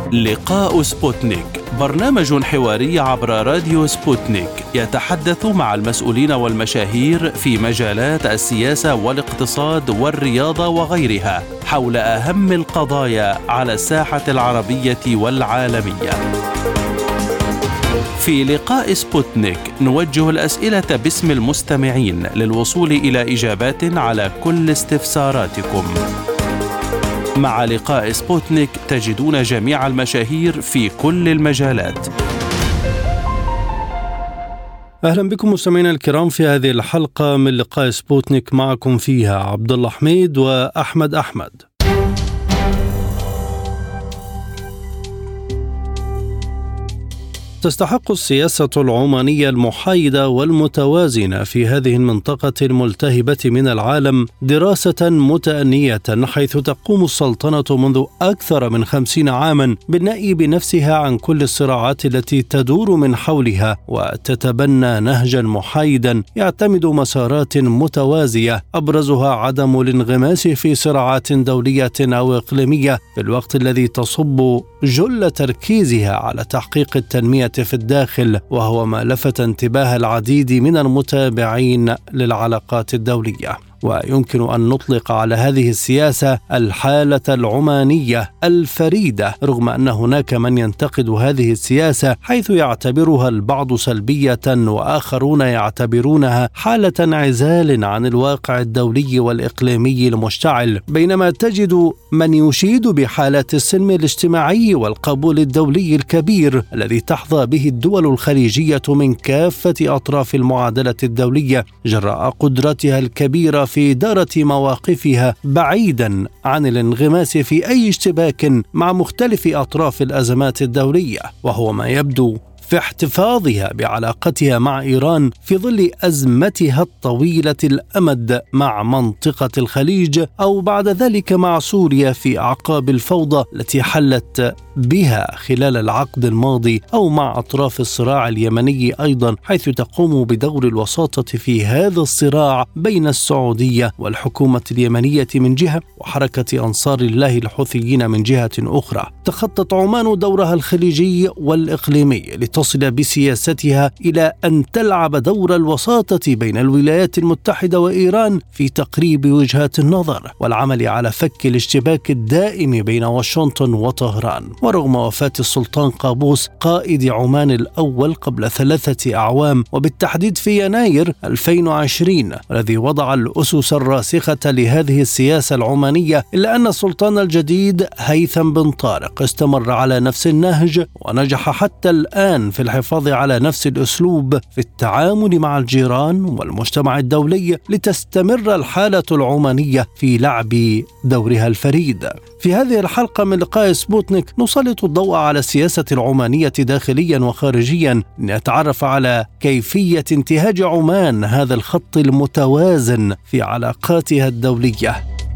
لقاء سبوتنيك، برنامج حواري عبر راديو سبوتنيك يتحدث مع المسؤولين والمشاهير في مجالات السياسة والاقتصاد والرياضة وغيرها حول أهم القضايا على الساحة العربية والعالمية. في لقاء سبوتنيك نوجه الأسئلة باسم المستمعين للوصول إلى إجابات على كل استفساراتكم. مع لقاء سبوتنيك تجدون جميع المشاهير في كل المجالات. أهلا بكم مستمعينا الكرام في هذه الحلقة من لقاء سبوتنيك، معكم فيها عبد الله حميد وأحمد أحمد. تستحق السياسة العمانية المحايدة والمتوازنة في هذه المنطقة الملتهبة من العالم دراسة متأنية، حيث تقوم السلطنة منذ أكثر من 50 عاما بالنأي بنفسها عن كل الصراعات التي تدور من حولها، وتتبنى نهجا محايدا يعتمد مسارات متوازية أبرزها عدم الانغماس في صراعات دولية أو إقليمية، في الوقت الذي تصب جل تركيزها على تحقيق التنمية في الداخل، وهو ما لفت انتباه العديد من المتابعين للعلاقات الدولية. ويمكن أن نطلق على هذه السياسة الحالة العمانية الفريدة، رغم أن هناك من ينتقد هذه السياسة حيث يعتبرها البعض سلبية وآخرون يعتبرونها حالة انعزال عن الواقع الدولي والإقليمي المشتعل، بينما تجد من يشيد بحالة السلم الاجتماعي والقبول الدولي الكبير الذي تحظى به الدول الخليجية من كافة أطراف المعادلة الدولية جراء قدرتها الكبيرة في إدارة مواقفها بعيدا عن الانغماس في أي اشتباك مع مختلف أطراف الأزمات الدولية، وهو ما يبدو في احتفاظها بعلاقتها مع إيران في ظل أزمتها الطويلة الأمد مع منطقة الخليج، أو بعد ذلك مع سوريا في أعقاب الفوضى التي حلت بها خلال العقد الماضي، أو مع أطراف الصراع اليمني أيضا، حيث تقوم بدور الوساطة في هذا الصراع بين السعودية والحكومة اليمنية من جهة وحركة أنصار الله الحوثيين من جهة أخرى. تخطت عمان دورها الخليجي والإقليمي تصل بسياستها إلى أن تلعب دور الوساطة بين الولايات المتحدة وإيران في تقريب وجهات النظر والعمل على فك الاشتباك الدائم بين واشنطن وطهران. ورغم وفاة السلطان قابوس قائد عمان الأول قبل 3 أعوام، وبالتحديد في يناير 2020 الذي وضع الأسس الراسخة لهذه السياسة العمانية، إلا أن السلطان الجديد هيثم بن طارق استمر على نفس النهج ونجح حتى الآن في الحفاظ على نفس الأسلوب في التعامل مع الجيران والمجتمع الدولي، لتستمر الحالة العمانية في لعب دورها الفريد. في هذه الحلقة من لقاء سبوتنيك نسلط الضوء على السياسة العمانية داخليا وخارجيا، لنتعرف على كيفية انتهاج عمان هذا الخط المتوازن في علاقاتها الدولية.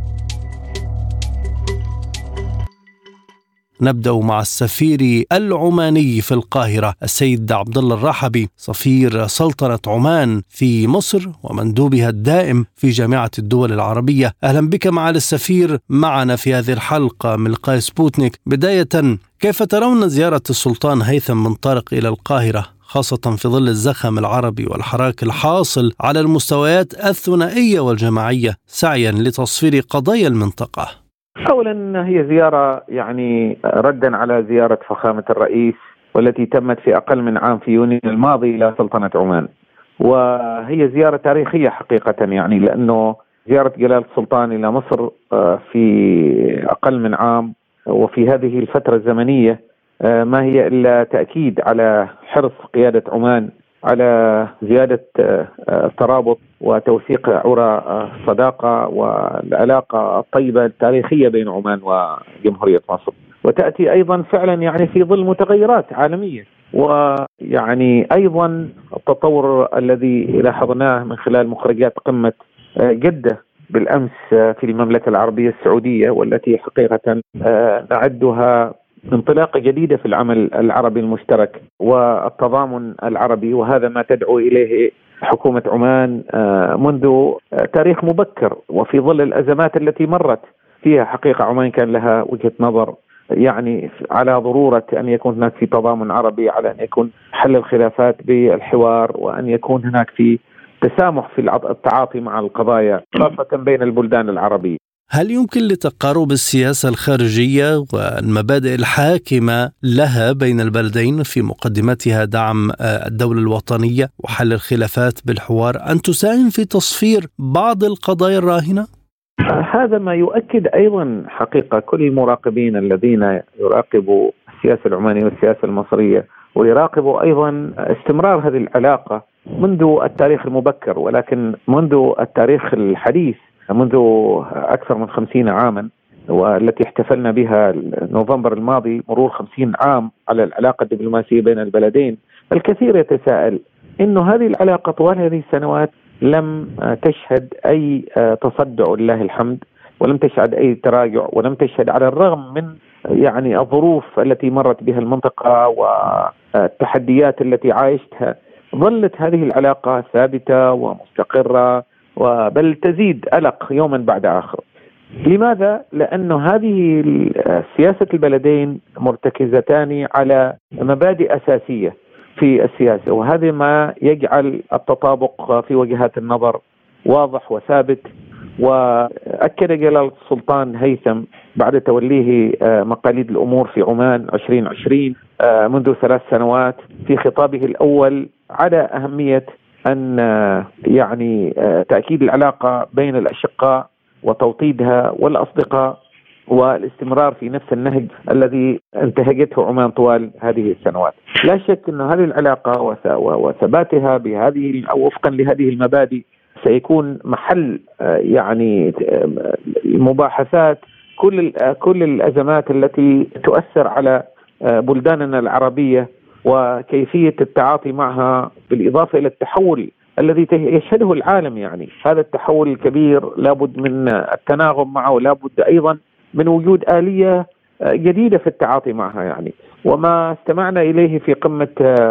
نبدأ مع السفير العماني في القاهرة السيد عبد الله الرحبي، سفير سلطنة عمان في مصر ومندوبها الدائم في جامعة الدول العربية. أهلا بك معالي السفير معنا في هذه الحلقة من لقاء سبوتنيك. بداية، كيف ترون زيارة السلطان هيثم بن طارق إلى القاهرة، خاصة في ظل الزخم العربي والحراك الحاصل على المستويات الثنائية والجماعية سعيا لتصفير قضايا المنطقة؟ أولا، هي زيارة ردا على زيارة فخامة الرئيس والتي تمت في أقل من عام في يونيو الماضي إلى سلطنة عمان، وهي زيارة تاريخية حقيقة، لأنه زيارة جلالة السلطان إلى مصر في أقل من عام وفي هذه الفترة الزمنية ما هي إلا تأكيد على حرص قيادة عمان على زيادة الترابط وتوثيق عرى الصداقة والعلاقة الطيبة التاريخية بين عمان وجمهورية مصر، وتأتي أيضا فعلا في ظل متغيرات عالمية، أيضا التطور الذي لاحظناه من خلال مخرجات قمة جدة بالأمس في المملكة العربية السعودية، والتي حقيقة نعدها انطلاقة جديدة في العمل العربي المشترك والتضامن العربي، وهذا ما تدعو إليه حكومة عمان منذ تاريخ مبكر، وفي ظل الأزمات التي مرت فيها حقيقة عمان كان لها وجهة نظر يعني على ضرورة أن يكون هناك في تضامن عربي، على أن يكون حل الخلافات بالحوار، وأن يكون هناك في تسامح في التعاطي مع القضايا خاصة بين البلدان العربية. هل يمكن لتقارب السياسة الخارجية والمبادئ الحاكمة لها بين البلدين في مقدمتها دعم الدولة الوطنية وحل الخلافات بالحوار أن تساهم في تصفير بعض القضايا الراهنة؟ هذا ما يؤكد أيضا حقيقة كل المراقبين الذين يراقبوا السياسة العمانية والسياسة المصرية، ويراقبوا أيضا استمرار هذه العلاقة منذ التاريخ المبكر، ولكن منذ التاريخ الحديث، منذ أكثر من 50 عاما، والتي احتفلنا بها نوفمبر الماضي مرور 50 عام على العلاقة الدبلوماسية بين البلدين. الكثير يتساءل إنه هذه العلاقة طوال هذه السنوات لم تشهد أي تصدع لله الحمد، ولم تشهد أي تراجع، ولم تشهد على الرغم من يعني الظروف التي مرت بها المنطقة والتحديات التي عايشتها، ظلت هذه العلاقة ثابتة ومستقرة، بل تزيد ألق يوما بعد آخر. لماذا؟ لأن هذه سياسة البلدين مرتكزتان على مبادئ أساسية في السياسة، وهذا ما يجعل التطابق في وجهات النظر واضح وثابت. وأكد جلالة السلطان هيثم بعد توليه مقاليد الأمور في عمان 2020 منذ 3 سنوات في خطابه الأول على أهمية أن يعني تأكيد العلاقة بين الأشقاء وتوطيدها والأصدقاء، والاستمرار في نفس النهج الذي انتهجته عمان طوال هذه السنوات. لا شك أن هذه العلاقة وثباتها بهذه أو وفقا لهذه المبادئ سيكون محل يعني مباحثات كل الأزمات التي تؤثر على بلداننا العربية، وكيفية التعاطي معها، بالإضافة إلى التحول الذي يشهده العالم. يعني هذا التحول الكبير لابد من التناغم معه، لابد أيضا من وجود آلية جديدة في التعاطي معها. يعني وما استمعنا إليه في قمة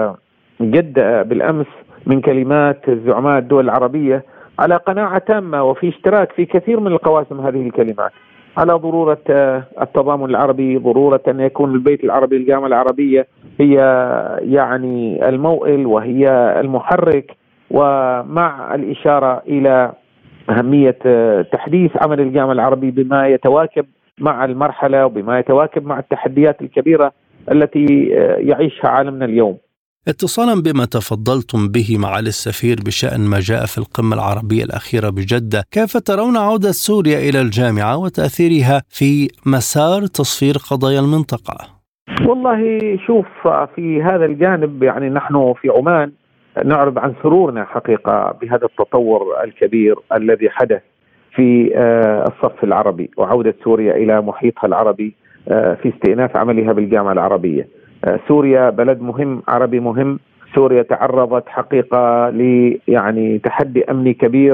جدة بالأمس من كلمات زعماء الدول العربية على قناعة تامة وفي اشتراك في كثير من القواسم هذه الكلمات على ضرورة التضامن العربي، ضرورة أن يكون البيت العربي، الجامعة العربية هي يعني الموئل وهي المحرك، ومع الإشارة إلى أهمية تحديث عمل الجامعة العربي بما يتواكب مع المرحلة وبما يتواكب مع التحديات الكبيرة التي يعيشها عالمنا اليوم. اتصالا بما تفضلتم به معالي السفير بشأن ما جاء في القمة العربية الأخيرة بجدة، كيف ترون عودة سوريا إلى الجامعة وتأثيرها في مسار تصفير قضايا المنطقة؟ والله شوف، في هذا الجانب يعني نحن في عمان نعرب عن سرورنا حقيقة بهذا التطور الكبير الذي حدث في الصف العربي وعودة سوريا إلى محيطها العربي في استئناف عملها بالجامعة العربية. سوريا بلد مهم، عربي مهم. سوريا تعرضت حقيقة يعني تحدي أمني كبير.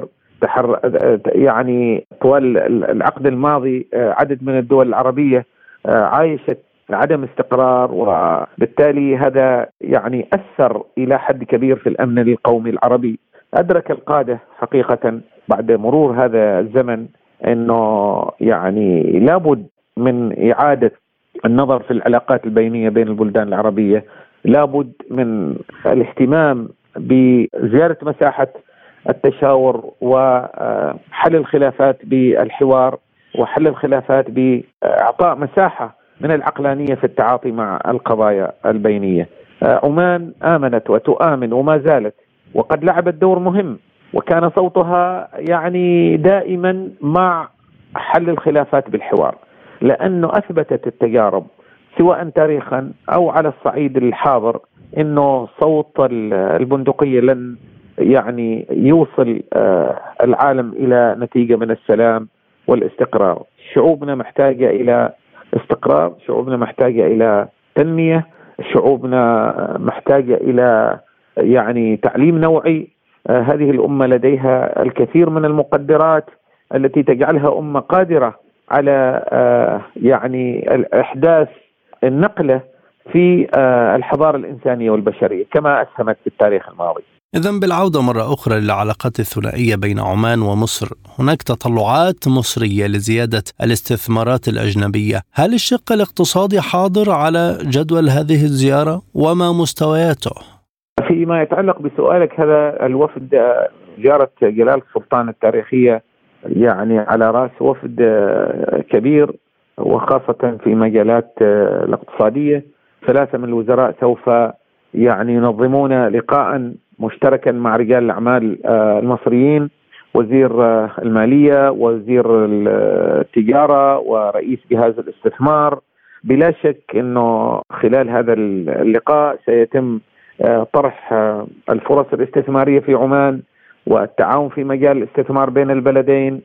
يعني طوال العقد الماضي عدد من الدول العربية عايشت عدم استقرار، وبالتالي هذا يعني أثر إلى حد كبير في الأمن القومي العربي. أدرك القادة حقيقة بعد مرور هذا الزمن أنه يعني لابد من إعادة النظر في العلاقات البينية بين البلدان العربية، لابد من الاهتمام بزيادة مساحة التشاور وحل الخلافات بالحوار، وحل الخلافات بإعطاء مساحة من العقلانية في التعاطي مع القضايا البينية. عمان آمنت وتؤمن وما زالت، وقد لعبت دور مهم، وكان صوتها يعني دائما مع حل الخلافات بالحوار، لأنه أثبتت التجارب سواء تاريخا أو على الصعيد الحاضر أنه صوت البندقية لن يعني يوصل العالم إلى نتيجة من السلام والاستقرار. شعوبنا محتاجة إلى استقرار، شعوبنا محتاجة إلى تنمية، شعوبنا محتاجة إلى يعني تعليم نوعي. هذه الأمة لديها الكثير من المقدرات التي تجعلها أمة قادرة على يعني إحداث النقلة في الحضارة الإنسانية والبشرية كما أسهمت في التاريخ الماضي. إذن بالعودة مرة أخرى للعلاقات الثنائية بين عمان ومصر، هناك تطلعات مصرية لزيادة الاستثمارات الأجنبية، هل الشق الاقتصادي حاضر على جدول هذه الزيارة وما مستوياته؟ فيما يتعلق بسؤالك هذا الوفد، زيارة جلالة السلطان التاريخية يعني على رأس وفد كبير، وخاصة في مجالات الاقتصادية. 3 من الوزراء سوف يعني ينظمون لقاء مشتركا مع رجال الأعمال المصريين، وزير المالية، وزير التجارة، ورئيس جهاز الاستثمار. بلا شك أنه خلال هذا اللقاء سيتم طرح الفرص الاستثمارية في عمان، والتعاون في مجال الاستثمار بين البلدين،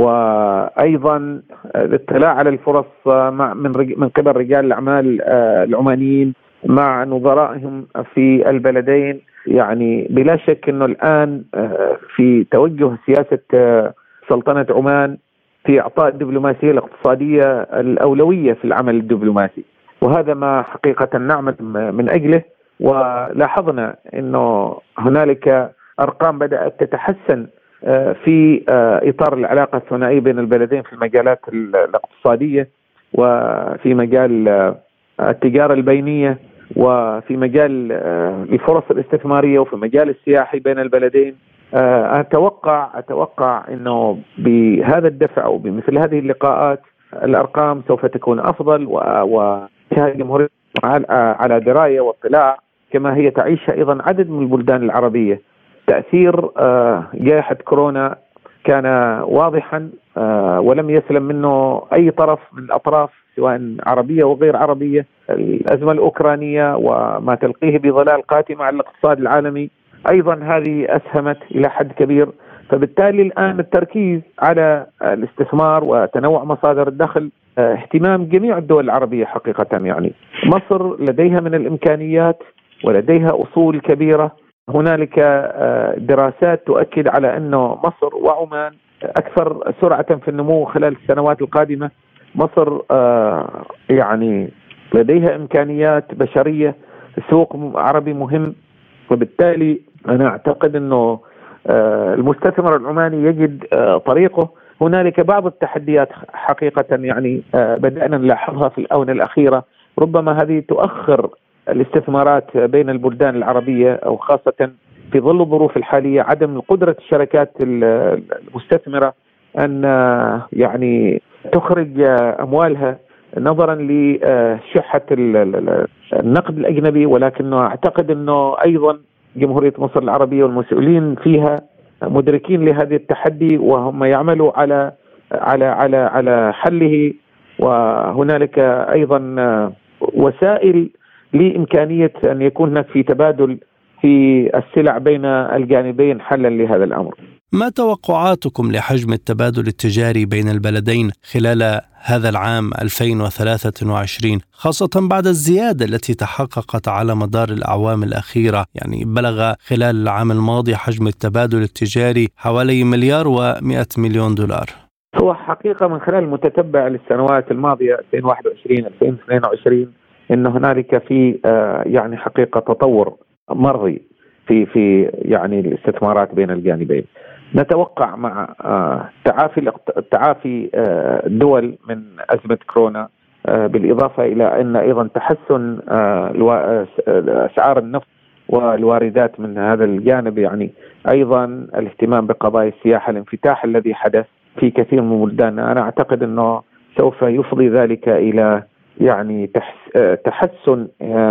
وأيضا الاطلاع على الفرص من قبل رجال الأعمال العمانيين مع نظرائهم في البلدين. يعني بلا شك أنه الآن في توجه سياسة سلطنة عمان في إعطاء الدبلوماسية الاقتصادية الأولوية في العمل الدبلوماسي، وهذا ما حقيقة نعمل من أجله. ولاحظنا أنه هنالك أرقام بدأت تتحسن في إطار العلاقة الثنائية بين البلدين في المجالات الاقتصادية، وفي مجال التجارة البينية، وفي مجال الفرص الاستثمارية، وفي مجال السياحي بين البلدين. أتوقع أنه بهذا الدفع وبمثل هذه اللقاءات الأرقام سوف تكون أفضل، وشهد جمهورية على دراية واطلاع كما هي تعيشها أيضا عدد من البلدان العربية. تأثير جائحة كورونا كان واضحا، ولم يسلم منه أي طرف من الأطراف سواء عربية وغير عربية. الأزمة الأوكرانية وما تلقيه بظلال قاتمة على الاقتصاد العالمي أيضا هذه أسهمت إلى حد كبير. فبالتالي الآن التركيز على الاستثمار وتنوع مصادر الدخل، اهتمام جميع الدول العربية حقيقة. يعني مصر لديها من الإمكانيات ولديها أصول كبيرة. هنالك دراسات تؤكد على أنه مصر وعمان أكثر سرعة في النمو خلال السنوات القادمة. مصر يعني لديها إمكانيات بشرية، سوق عربي مهم، وبالتالي أنا أعتقد أنه المستثمر العماني يجد طريقه. هنالك بعض التحديات حقيقة يعني بدأنا نلاحظها في الآونة الأخيرة، ربما هذه تؤخر الاستثمارات بين البلدان العربية، أو خاصة في ظل الظروف الحالية عدم قدرة الشركات المستثمرة أن يعني تخرج أموالها نظرا لشحة النقد الأجنبي. ولكنه أعتقد أنه أيضا جمهورية مصر العربية والمسؤولين فيها مدركين لهذا التحدي، وهم يعملوا على حله. وهنالك أيضا وسائل لإمكانية أن يكون هناك في تبادل في السلع بين الجانبين حلا لهذا الأمر. ما توقعاتكم لحجم التبادل التجاري بين البلدين خلال هذا العام 2023، خاصة بعد الزيادة التي تحققت على مدار الأعوام الأخيرة؟ يعني بلغ خلال العام الماضي حجم التبادل التجاري حوالي $1,100,000,000. هو حقيقة من خلال المتتبع للسنوات الماضية 2021-2022 إن هنالك في يعني حقيقة تطور مرضي في يعني الاستثمارات بين الجانبين. نتوقع مع تعافي الدول من أزمة كورونا، بالإضافة إلى أن أيضا تحسن أسعار النفط والواردات من هذا الجانب، يعني أيضا الاهتمام بقضايا السياحة، الانفتاح الذي حدث في كثير من بلداننا. أنا أعتقد أنه سوف يفضي ذلك إلى يعني تحسن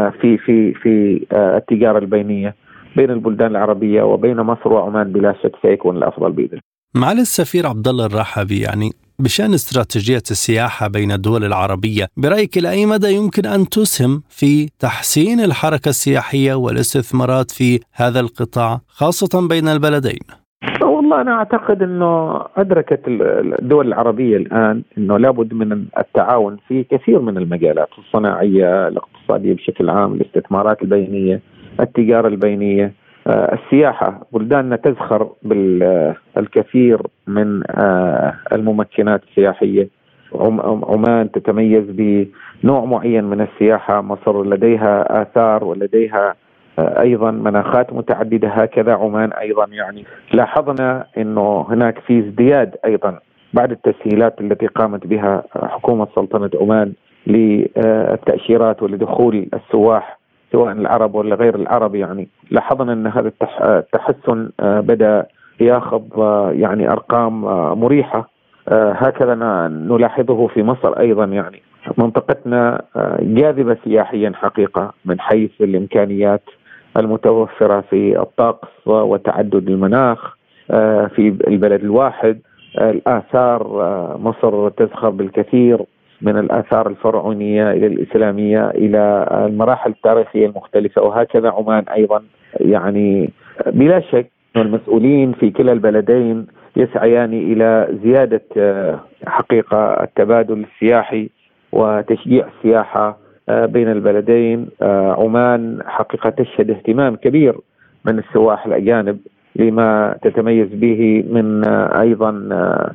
في التجارة البينية بين البلدان العربية وبين مصر وعمان. بلا شك سيكون الأفضل بإذن. معالي السفير عبد الله الرحبي، يعني بشأن استراتيجية السياحة بين الدول العربية، برأيك إلى أي مدى يمكن أن تسهم في تحسين الحركة السياحية والاستثمارات في هذا القطاع خاصة بين البلدين؟ والله أنا أعتقد أنه أدركت الدول العربية الآن أنه لابد من التعاون في كثير من المجالات الصناعية، الاقتصادية بشكل عام، الاستثمارات البينية، التجارة البينية، السياحة. بلداننا تزخر بالكثير من الممكنات السياحية. عمان تتميز بنوع معين من السياحة. مصر لديها آثار ولديها أيضا مناخات متعددة، هكذا عمان أيضا. يعني لاحظنا أنه هناك في ازدياد أيضا بعد التسهيلات التي قامت بها حكومة سلطنة عمان للتأشيرات ولدخول السواح سواء العرب ولا غير العرب. يعني لاحظنا أن هذا التحسن بدأ ياخذ يعني أرقام مريحة. هكذا نلاحظه في مصر أيضا. يعني منطقتنا جاذبة سياحيا حقيقة من حيث الإمكانيات المتوفرة في الطقس وتعدد المناخ في البلد الواحد. الآثار، مصر تزخر بالكثير من الآثار الفرعونية إلى الإسلامية إلى المراحل التاريخية المختلفة، وهكذا عمان أيضا. يعني بلا شك المسؤولين في كلا البلدين يسعيان إلى زيادة حقيقة التبادل السياحي وتشجيع السياحة بين البلدين. عمان حقيقة تشهد اهتمام كبير من السواح الأجانب لما تتميز به من أيضا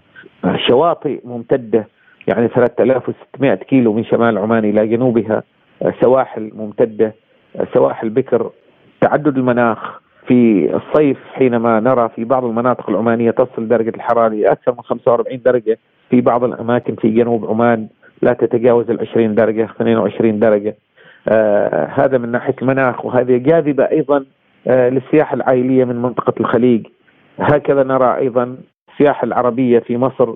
شواطئ ممتدة، يعني 3600 كيلو من شمال عمان إلى جنوبها، سواحل ممتدة، سواحل بكر. تعدد المناخ في الصيف حينما نرى في بعض المناطق العمانية تصل درجة الحرارة أكثر من 45 درجة، في بعض الأماكن في جنوب عمان لا تتجاوز 20 درجة 22 درجة. هذا من ناحية المناخ، وهذه جاذبة أيضا للسياحة العائلية من منطقة الخليج. هكذا نرى أيضا السياحة العربية في مصر،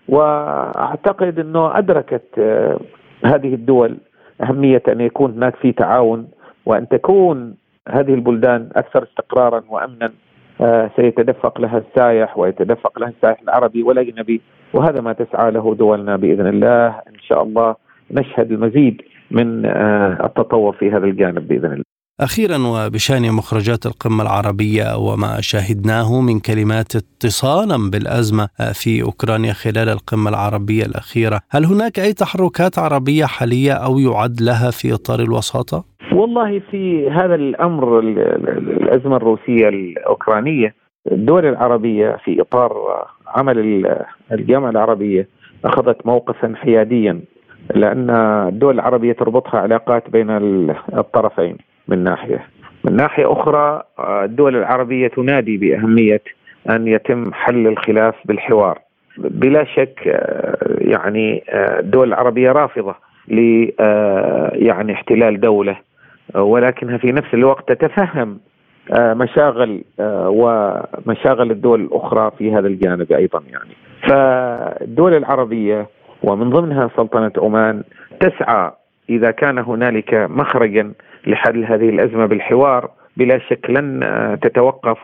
وأعتقد أنه أدركت هذه الدول أهمية أن يكون هناك في تعاون، وأن تكون هذه البلدان أكثر استقرارا وأمنا سيتدفق لها السائح ويتدفق لها السائح العربي والأجنبي، وهذا ما تسعى له دولنا بإذن الله. إن شاء الله نشهد المزيد من التطور في هذا الجانب بإذن الله. أخيرا، وبشأن مخرجات القمة العربية وما شاهدناه من كلمات اتصالا بالأزمة في أوكرانيا خلال القمة العربية الأخيرة، هل هناك أي تحركات عربية حالية أو يعد لها في إطار الوساطة؟ والله في هذا الأمر الأزمة الروسية الأوكرانية، الدول العربية في إطار عمل الجامعة العربية أخذت موقفا حياديا، لأن الدول العربية تربطها علاقات بين الطرفين من ناحية أخرى. الدول العربية تنادي بأهمية أن يتم حل الخلاف بالحوار. بلا شك يعني الدول العربية رافضة يعني احتلال دولة، ولكنها في نفس الوقت تتفهم مشاغل ومشاغل الدول الأخرى في هذا الجانب أيضا. يعني فالدول العربية ومن ضمنها سلطنة عمان تسعى إذا كان هنالك مخرجا لحل هذه الأزمة بالحوار، بلا شك لن تتوقف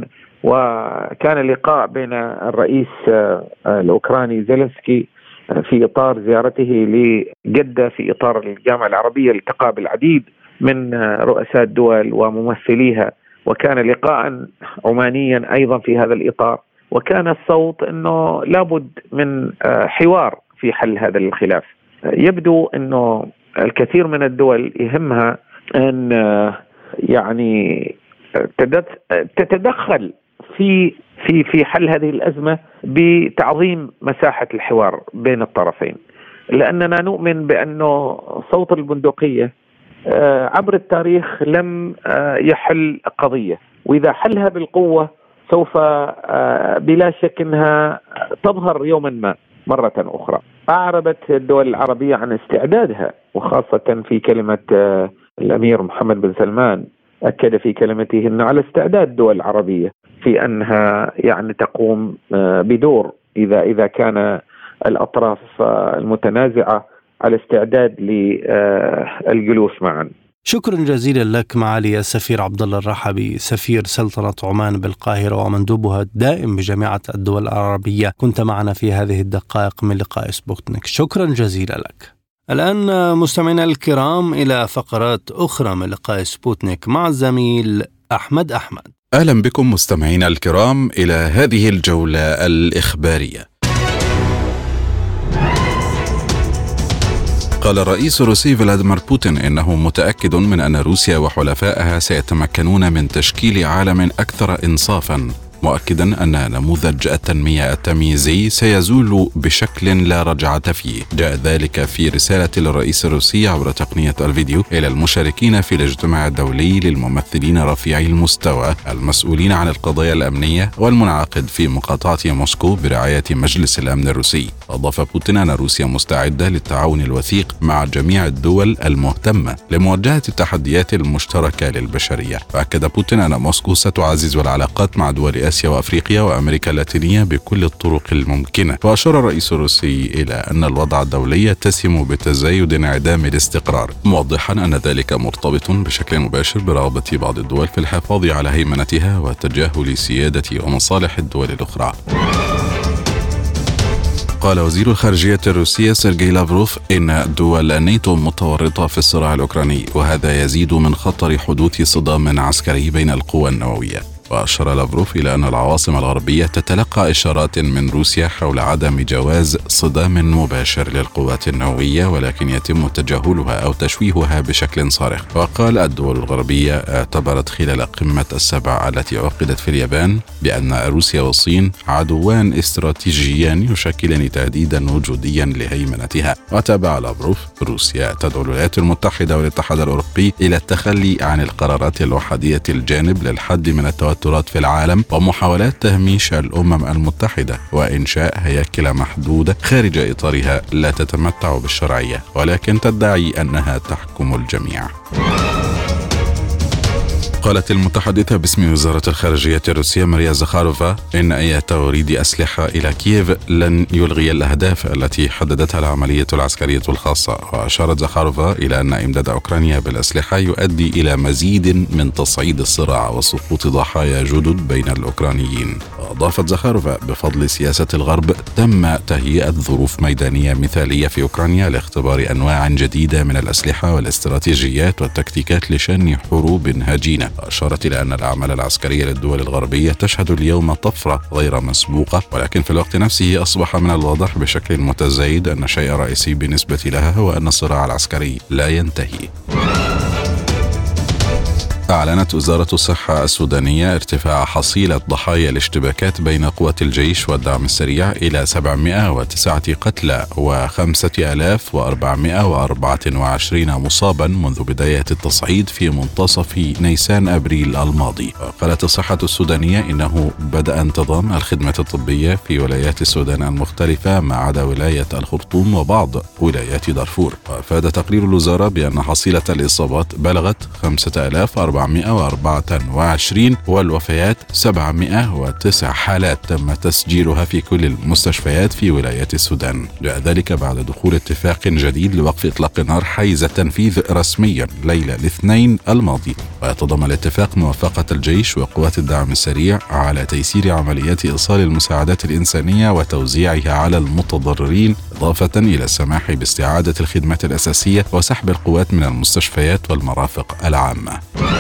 وكان لقاء بين الرئيس الأوكراني زيلنسكي في إطار زيارته لجدة في إطار الجامعة العربية، التقى بالعديد من رؤساء الدول وممثليها، وكان لقاء عمانيا أيضا في هذا الإطار. وكان الصوت أنه لابد من حوار في حل هذا الخلاف. يبدو أنه الكثير من الدول يهمها أن يعني تتدخل في حل هذه الأزمة بتعظيم مساحة الحوار بين الطرفين، لأننا نؤمن بأنه صوت البندقية عبر التاريخ لم يحل قضية، وإذا حلها بالقوة سوف بلا شك أنها تظهر يوما ما مرة أخرى. أعربت الدول العربية عن استعدادها، وخاصة في كلمة الأمير محمد بن سلمان أكد في كلمته أنه على استعداد الدول العربية في أنها يعني تقوم بدور إذا كان الأطراف المتنازعة على استعداد للجلوس معا. شكرا جزيلا لك معالي السفير عبد الله الرحبي، سفير سلطنة عمان بالقاهرة ومندوبها الدائم بجامعة الدول العربية، كنت معنا في هذه الدقائق من لقاء سبوتنيك. شكرا جزيلا لك. الآن مستمعينا الكرام إلى فقرات أخرى من لقاء سبوتنيك مع الزميل أحمد. أهلا بكم مستمعينا الكرام إلى هذه الجولة الإخبارية. قال الرئيس الروسي فلاديمير بوتين إنه متأكد من أن روسيا وحلفائها سيتمكنون من تشكيل عالم أكثر إنصافا، مؤكدا أن نموذج التنمية التمييزي سيزول بشكل لا رجعة فيه. جاء ذلك في رسالة للرئيس الروسي عبر تقنية الفيديو إلى المشاركين في الاجتماع الدولي للممثلين رفيعي المستوى المسؤولين عن القضايا الأمنية والمنعقد في مقاطعة موسكو برعاية مجلس الأمن الروسي. أضاف بوتين أن روسيا مستعدة للتعاون الوثيق مع جميع الدول المهتمة لمواجهة التحديات المشتركة للبشرية. وأكد بوتين أن موسكو ستعزز العلاقات مع دول آسيا وأفريقيا وأمريكا اللاتينية بكل الطرق الممكنة. وأشار الرئيس الروسي إلى أن الوضع الدولي يتسم بتزايد انعدام الاستقرار، موضحا أن ذلك مرتبط بشكل مباشر برغبة بعض الدول في الحفاظ على هيمنتها وتجاهل سيادة ومصالح الدول الأخرى. قال وزير الخارجية الروسية سيرجي لافروف إن دول الناتو متورطة في الصراع الأوكراني، وهذا يزيد من خطر حدوث صدام عسكري بين القوى النووية. وأشار لافروف إلى أن العواصم الغربية تتلقى إشارات من روسيا حول عدم جواز صدام مباشر للقوات النووية، ولكن يتم تجاهلها أو تشويهها بشكل صارخ. وقال الدول الغربية اعتبرت خلال قمة السبع التي عقدت في اليابان بأن روسيا والصين عدوان استراتيجيان يشكلان تهديدا وجوديا لهيمنتها. وتابع لافروف: روسيا تدعو الولايات المتحدة والاتحاد الأوروبي إلى التخلي عن القرارات الوحدية الجانب للحد من التوترات في العالم ومحاولات تهميش الأمم المتحدة وإنشاء هياكل محدودة خارج إطارها لا تتمتع بالشرعية ولكن تدعي أنها تحكم الجميع. قالت المتحدثة باسم وزارة الخارجية الروسية ماريا زخاروفا إن أي توريد أسلحة إلى كييف لن يلغي الأهداف التي حددتها العملية العسكرية الخاصة. وأشارت زخاروفا إلى أن إمداد أوكرانيا بالأسلحة يؤدي إلى مزيد من تصعيد الصراع وسقوط ضحايا جدد بين الأوكرانيين. وأضافت زخاروفا: بفضل سياسة الغرب تم تهيئة ظروف ميدانية مثالية في أوكرانيا لاختبار أنواع جديدة من الأسلحة والاستراتيجيات والتكتيكات لشن حروب هجينة. أشارت إلى أن الأعمال العسكرية للدول الغربية تشهد اليوم طفرة غير مسبوقة، ولكن في الوقت نفسه أصبح من الواضح بشكل متزايد أن شيء رئيسي بالنسبة لها هو أن الصراع العسكري لا ينتهي. أعلنت وزارة الصحة السودانية ارتفاع حصيلة ضحايا الاشتباكات بين قوات الجيش والدعم السريع إلى 709 قتلى و5424 مصابا منذ بداية التصعيد في منتصف نيسان أبريل الماضي. وقالت الصحة السودانية إنه بدأ انتظام الخدمة الطبية في ولايات السودان المختلفة ما عدا ولاية الخرطوم وبعض ولايات دارفور. وأفاد تقرير الوزارة بأن حصيلة الإصابات بلغت 5424 والوفيات 709 حالات تم تسجيلها في كل المستشفيات في ولايات السودان. جاء ذلك بعد دخول اتفاق جديد لوقف إطلاق النار حيز التنفيذ رسميا ليلة الاثنين الماضي. ويتضمن الاتفاق موافقة الجيش وقوات الدعم السريع على تيسير عمليات إيصال المساعدات الإنسانية وتوزيعها على المتضررين، إضافة إلى السماح باستعادة الخدمات الأساسية وسحب القوات من المستشفيات والمرافق العامة.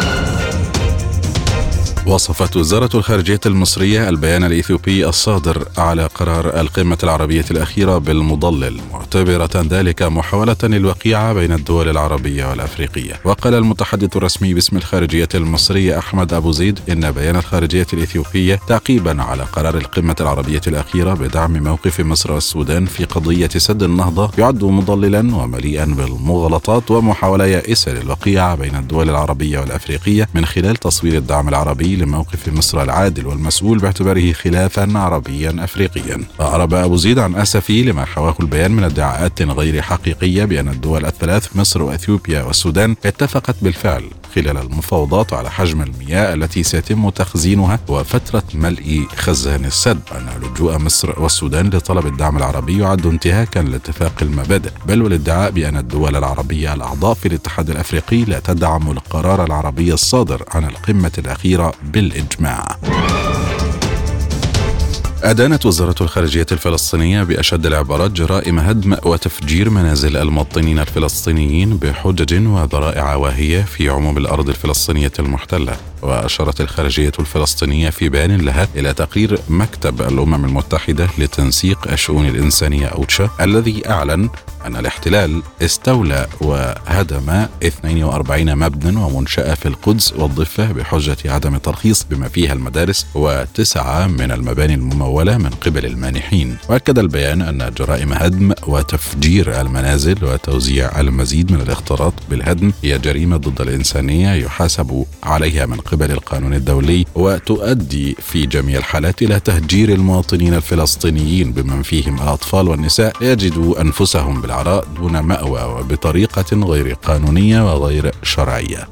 وصفت وزارة الخارجية المصرية البيان الإثيوبي الصادر على قرار القمة العربية الأخيرة بالمضلل، معتبرة ذلك محاولة للوقيعة بين الدول العربية والأفريقية. وقال المتحدث الرسمي باسم الخارجية المصرية أحمد أبو زيد إن بيان الخارجية الإثيوبية تعقيبا على قرار القمة العربية الأخيرة بدعم موقف مصر والسودان في قضية سد النهضة يعد مضللا ومليئا بالمغالطات ومحاولة يائسة للوقيعة بين الدول العربية والأفريقية من خلال تصوير الدعم العربي لموقف مصر العادل والمسؤول باعتباره خلافا عربيا أفريقيا. أعرب أبو زيد عن أسفه لما حواه البيان من ادعاءات غير حقيقية بأن الدول الثلاث مصر وأثيوبيا والسودان اتفقت بالفعل خلال المفاوضات على حجم المياه التي سيتم تخزينها وفترة ملء خزان السد، أن لجوء مصر والسودان لطلب الدعم العربي يعد انتهاكا لاتفاق المبادئ، بل والادعاء بأن الدول العربية الأعضاء في الاتحاد الأفريقي لا تدعم القرار العربي الصادر عن القمة الأخيرة بالإجماع. أدانت وزارة الخارجية الفلسطينية بأشد العبارات جرائم هدم وتفجير منازل المواطنين الفلسطينيين بحجج وذرائع واهية في عموم الأرض الفلسطينية المحتلة. وأشارت الخارجية الفلسطينية في بيان لها إلى تقرير مكتب الأمم المتحدة لتنسيق الشؤون الإنسانية أوتشا الذي أعلن أن الاحتلال استولى وهدم 42 مبنى ومنشأة في القدس والضفة بحجة عدم الترخيص بما فيها المدارس و9 من المباني الممولة من قبل المانحين. وأكد البيان أن جرائم هدم وتفجير المنازل وتوزيع المزيد من الاختراط بالهدم هي جريمة ضد الإنسانية يحاسب عليها من قبل القانون الدولي، وتؤدي في جميع الحالات إلى تهجير المواطنين الفلسطينيين بمن فيهم الأطفال والنساء يجدوا أنفسهم بالعراء دون مأوى وبطريقة غير قانونية وغير شرعية.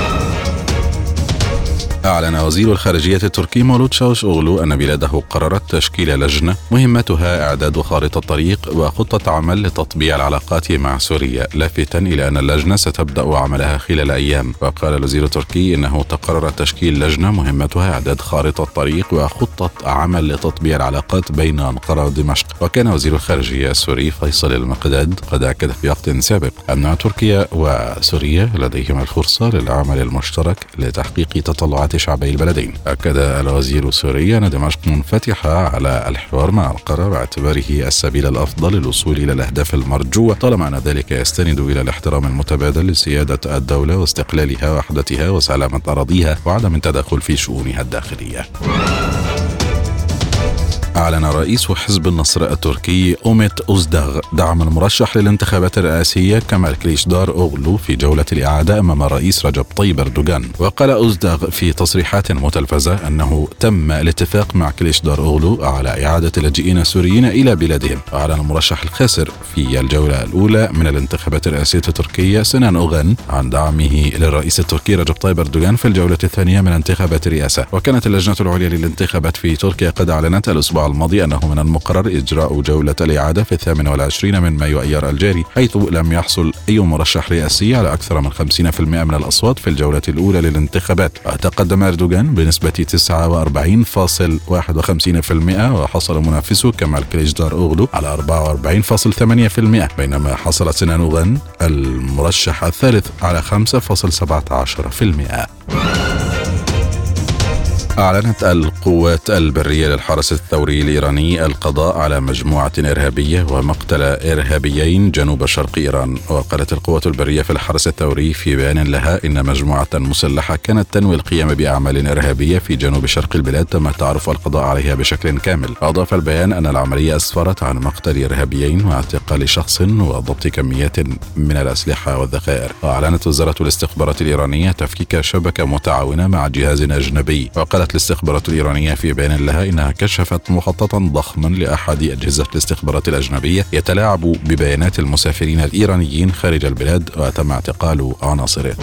أعلن وزير الخارجية التركي مولود چاوشوغلو أن بلاده قررت تشكيل لجنة مهمتها إعداد خارطة طريق وخطة عمل لتطبيع العلاقات مع سوريا، لافتا إلى أن اللجنة ستبدأ عملها خلال أيام. وقال الوزير التركي إنه تقرر تشكيل لجنة مهمتها إعداد خارطة طريق وخطة عمل لتطبيع العلاقات بين أنقرة ودمشق. وكان وزير الخارجية السوري فيصل المقداد قد أكد في وقت سابق أن تركيا وسوريا لديهما الفرصة للعمل المشترك لتحقيق تطلعات شعبي البلدين. أكد الوزير السوري أن دمشق منفتحة على الحوار مع أنقرة باعتباره السبيل الأفضل للوصول إلى الأهداف المرجوة، طالما أن ذلك يستند إلى الاحترام المتبادل لسيادة الدولة واستقلالها ووحدتها وسلامة أراضيها وعدم التدخل في شؤونها الداخلية. أعلن رئيس حزب النصر التركي أوميت أوزداغ دعم المرشح للانتخابات الرئاسية كمال كليشدار أوغلو في جولة الإعادة أمام الرئيس رجب طيب أردوغان. وقال أوزداغ في تصريحات متلفزة أنه تم الاتفاق مع كليشدار أوغلو على إعادة اللاجئين السوريين إلى بلادهم. وأعلن المرشح الخاسر في الجولة الأولى من الانتخابات الرئاسية التركية سنان أوغان عن دعمه للرئيس التركي رجب طيب أردوغان في الجولة الثانية من انتخابات الرئاسة. وكانت اللجنة العليا للانتخابات في تركيا قد أعلنت الأسبوع الماضي أنه من المقرر إجراء جولة الإعادة في 28 من مايو أيار الجاري، حيث لم يحصل أي مرشح رئاسي على أكثر من 50% من الأصوات في الجولة الأولى للانتخابات. وتقدم أردوغان بنسبة 49.51%، وحصل منافسه كمال كليشدار أوغلو على 44.8%، بينما حصلت سنان أوغان المرشح الثالث على 5.17%. أعلنت القوات البرية للحرس الثوري الإيراني القضاء على مجموعة إرهابية ومقتل إرهابيين جنوب شرق إيران. وقالت القوات البرية في الحرس الثوري في بيان لها إن مجموعة مسلحة كانت تنوي القيام بأعمال إرهابية في جنوب شرق البلاد تم التعرف والقضاء عليها بشكل كامل. أضاف البيان أن العملية أسفرت عن مقتل إرهابيين واعتقال شخص وضبط كميات من الأسلحة والذخائر. وأعلنت وزارة الاستخبارات الإيرانية تفكيك شبكة متعاونة مع جهاز أجنبي. وقالت الاستخبارات الإيرانية في بيان لها إنها كشفت مخططا ضخما لأحد أجهزة الاستخبارات الأجنبية يتلاعب ببيانات المسافرين الإيرانيين خارج البلاد وتم اعتقال عناصره.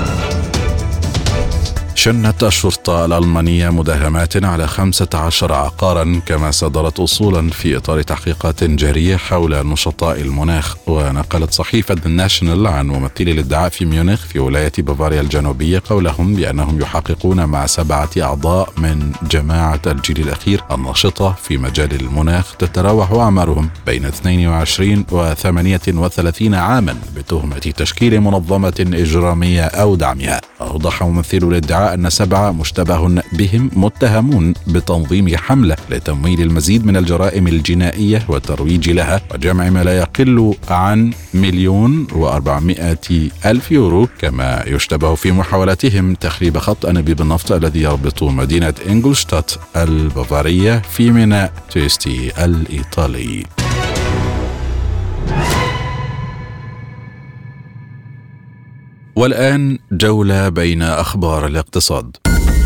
شنت الشرطة الألمانية مداهمات على 15 عقارا كما صدرت أصولا في إطار تحقيقات جارية حول نشطاء المناخ. ونقلت صحيفة الناشنال عن ممثلي الادعاء في ميونخ في ولاية بافاريا الجنوبية قولهم بأنهم يحققون مع 7 أعضاء من جماعة الجيل الأخير الناشطة في مجال المناخ تتراوح أعمارهم بين 22 و 38 عاما بتهمة تشكيل منظمة إجرامية أو دعمها. أوضح ممثل الادعاء أن 7 مشتبه بهم متهمون بتنظيم حملة لتمويل المزيد من الجرائم الجنائية والترويج لها وجمع ما لا يقل عن 1,400,000 يورو، كما يشتبه في محاولتهم تخريب خط أنابيب النفط الذي يربط مدينة إنجلشتات البافارية في ميناء تيستي الإيطالي. والآن جولة بين أخبار الاقتصاد.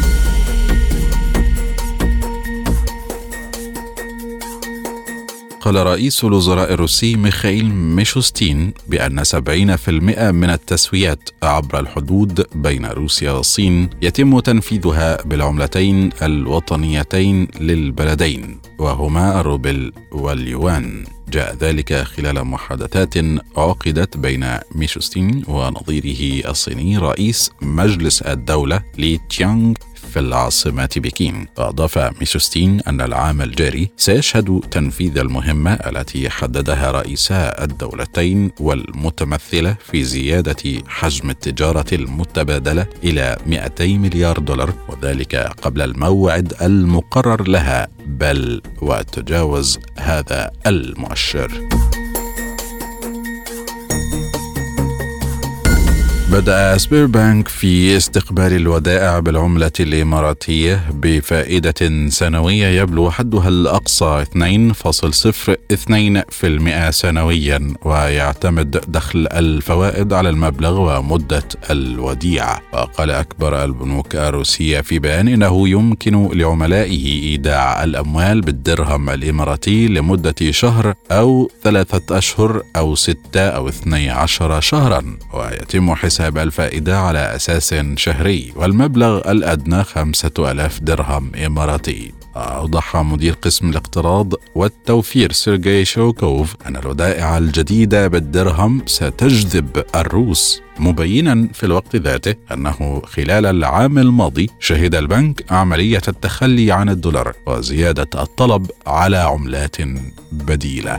قال رئيس الوزراء الروسي ميخائيل ميشوستين بأن 70% من التسويات عبر الحدود بين روسيا والصين يتم تنفيذها بالعملتين الوطنيتين للبلدين وهما الروبل واليوان. جاء ذلك خلال محادثات عقدت بين ميشوستين ونظيره الصيني رئيس مجلس الدولة لي تشانغ في العاصمة بكين. أضاف ميسوستين أن العام الجاري سيشهد تنفيذ المهمة التي حددها رئيسا الدولتين والمتمثلة في زيادة حجم التجارة المتبادلة إلى 200 مليار دولار، وذلك قبل الموعد المقرر لها، بل وتجاوز هذا المؤشر. بدأ سبيربانك في استقبال الودائع بالعملة الإماراتية بفائدة سنوية يبلغ حدها الأقصى 2.02% سنويا، ويعتمد دخل الفوائد على المبلغ ومدة الوديعة. وقال أكبر البنوك الروسية في بيان إنه يمكن لعملائه إيداع الأموال بالدرهم الإماراتي لمدة شهر أو 3 أشهر أو 6 أو 12 شهرا، ويتم حساب الفائدة على أساس شهري، والمبلغ الأدنى 5000 درهم إماراتي. أوضح مدير قسم الاقتراض والتوفير سيرجي شوكوف أن الودائع الجديدة بالدرهم ستجذب الروس، مبينا في الوقت ذاته أنه خلال العام الماضي شهد البنك عملية التخلي عن الدولار وزيادة الطلب على عملات بديلة.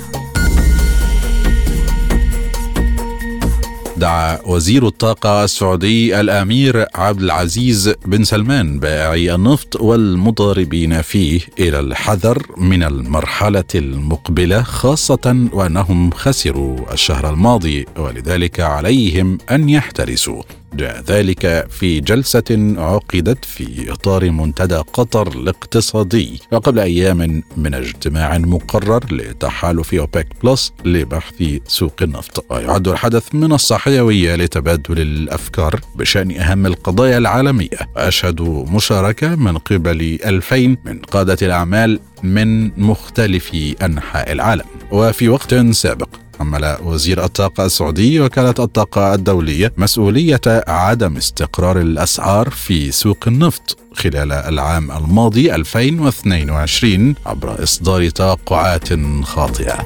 دعا وزير الطاقة السعودي الأمير عبد العزيز بن سلمان بائعي النفط والمضاربين فيه إلى الحذر من المرحلة المقبلة، خاصة وأنهم خسروا الشهر الماضي ولذلك عليهم أن يحترسوا. جاء ذلك في جلسة عقدت في إطار منتدى قطر الاقتصادي وقبل أيام من اجتماع مقرر لتحالف أوبك بلس لبحث سوق النفط. ويعد الحدث من الصحيوية لتبادل الأفكار بشأن أهم القضايا العالمية، وأشهد مشاركة من قبل 2000 من قادة الأعمال من مختلف أنحاء العالم. وفي وقت سابق حمل وزير الطاقة السعودي وكالة الطاقة الدولية مسؤولية عدم استقرار الأسعار في سوق النفط خلال العام الماضي 2022 عبر إصدار توقعات خاطئة.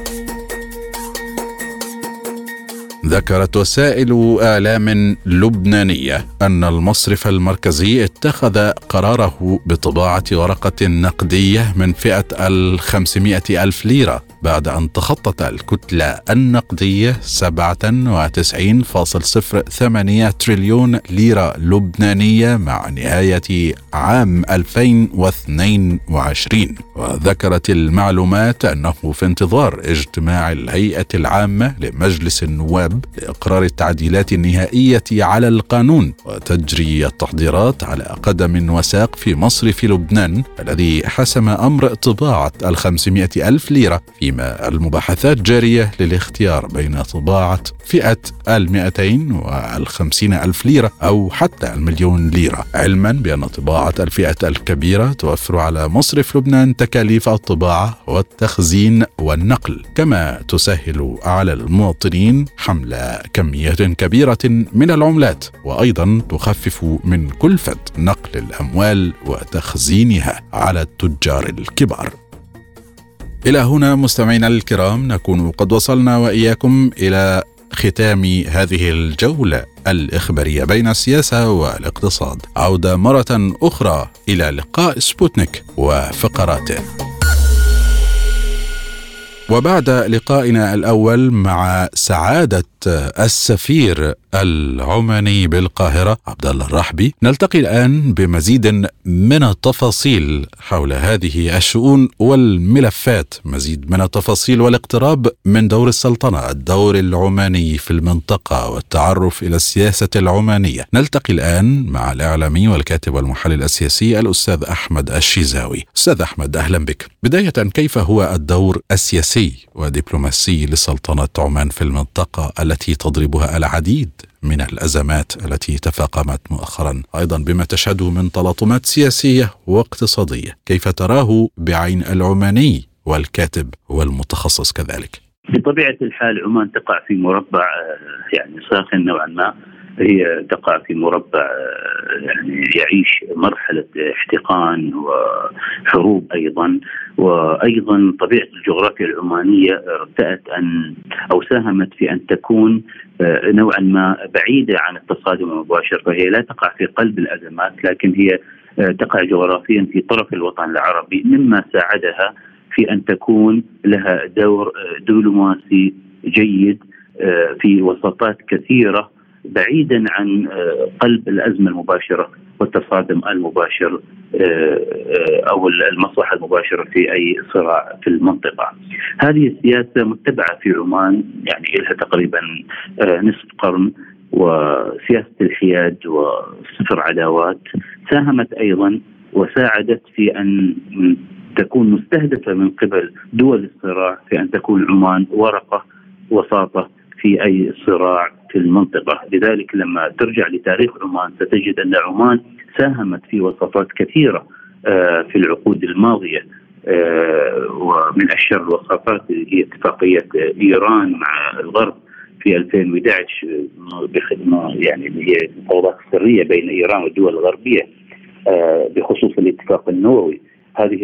ذكرت وسائل إعلام لبنانية أن المصرف المركزي اتخذ قراره بطباعة ورقة نقدية من فئة 500,000 ليرة بعد أن تخطت الكتلة النقدية 97.08 تريليون ليرة لبنانية مع نهاية عام 2022. وذكرت المعلومات أنه في انتظار اجتماع الهيئة العامة لمجلس النواب لإقرار التعديلات النهائية على القانون، وتجري التحضيرات على قدم وساق في مصرف لبنان الذي حسم أمر طباعة 500,000 ليرة، فيما المباحثات جارية للاختيار بين طباعة فئة 250,000 ليرة أو حتى 1,000,000 ليرة، علما بأن طباعة الفئة الكبيرة توفر على مصرف لبنان تكاليف الطباعة والتخزين والنقل، كما تسهل على المواطنين حمل كميات كبيرة من العملات، وأيضا تخفف من كلفة نقل الأموال وتخزينها على التجار الكبار. إلى هنا مستمعينا الكرام نكون قد وصلنا وإياكم إلى ختام هذه الجولة الإخبارية بين السياسة والاقتصاد. عودة مرة أخرى إلى لقاء سبوتنيك وفقراته. وبعد لقائنا الأول مع سعادة السفير العماني بالقاهرة عبد الله الرحبي، نلتقي الآن بمزيد من التفاصيل حول هذه الشؤون والملفات، مزيد من التفاصيل والاقتراب من دور السلطنة، الدور العماني في المنطقة والتعرف إلى السياسة العمانية. نلتقي الآن مع الإعلامي والكاتب والمحلل السياسي الأستاذ أحمد الشيزاوي. أستاذ أحمد، أهلا بك. بداية، كيف هو الدور السياسي ودبلوماسي لسلطنة عمان في المنطقة التي تضربها العديد من الأزمات التي تفاقمت مؤخرا، أيضا بما تشهده من تلاطمات سياسية واقتصادية؟ كيف تراه بعين العماني والكاتب والمتخصص كذلك؟ بطبيعة الحال عمان تقع في مربع يعني ساخن نوعا ما، هي تقع في مربع يعني يعيش مرحلة احتقان وحروب أيضا، وأيضا طبيعة الجغرافيا العمانية ارتأت أو ساهمت في أن تكون نوعا ما بعيدة عن التصادم المباشر، فهي لا تقع في قلب الأزمات، لكن هي تقع جغرافيا في طرف الوطن العربي، مما ساعدها في أن تكون لها دور دبلوماسي جيد في وساطات كثيرة بعيدا عن قلب الأزمة المباشرة والتصادم المباشر أو المصلحة المباشرة في أي صراع في المنطقة. هذه السياسة متبعة في عمان يعني لها تقريبا نصف قرن، وسياسة الحياد وصفر عداوات ساهمت أيضا وساعدت في أن تكون مستهدفة من قبل دول الصراع في أن تكون عمان ورقة وساطة في أي صراع في المنطقة. لذلك لما ترجع لتاريخ عمان ستجد أن عمان ساهمت في وساطات كثيرة في العقود الماضية، ومن أشهر الوساطات هي اتفاقية إيران مع الغرب في 2011 بخدمة يعني هي المفاوضات السرية بين إيران والدول الغربية بخصوص الاتفاق النووي. هذه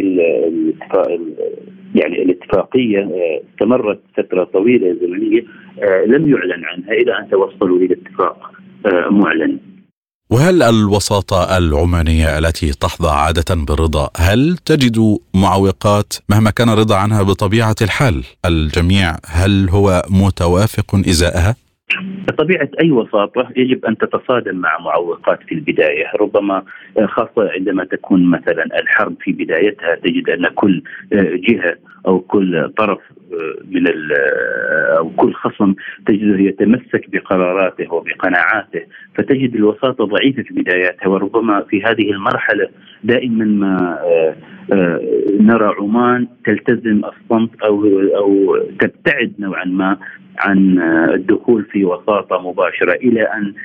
الاتفاقية استمرت فترة طويلة زمنية لم يعلن عنها إلى أن توصلوا إلى اتفاق معلن. وهل الوساطة العمانية التي تحظى عادة بالرضا هل تجد معوقات مهما كان الرضا عنها بطبيعة الحال؟ الجميع هل هو متوافق إزاءها؟ بطبيعة أي وساطة يجب أن تتصادم مع معوقات في البداية، ربما خاصة عندما تكون مثلا الحرب في بدايتها تجد أن كل جهة أو كل طرف من أو كل خصم تجده يتمسك بقراراته وبقناعاته، فتجد الوساطة ضعيفة في بداياتها. وربما في هذه المرحلة دائما ما نرى عمان تلتزم الصمت أو تبتعد نوعا ما عن الدخول في وساطة مباشرة إلى أن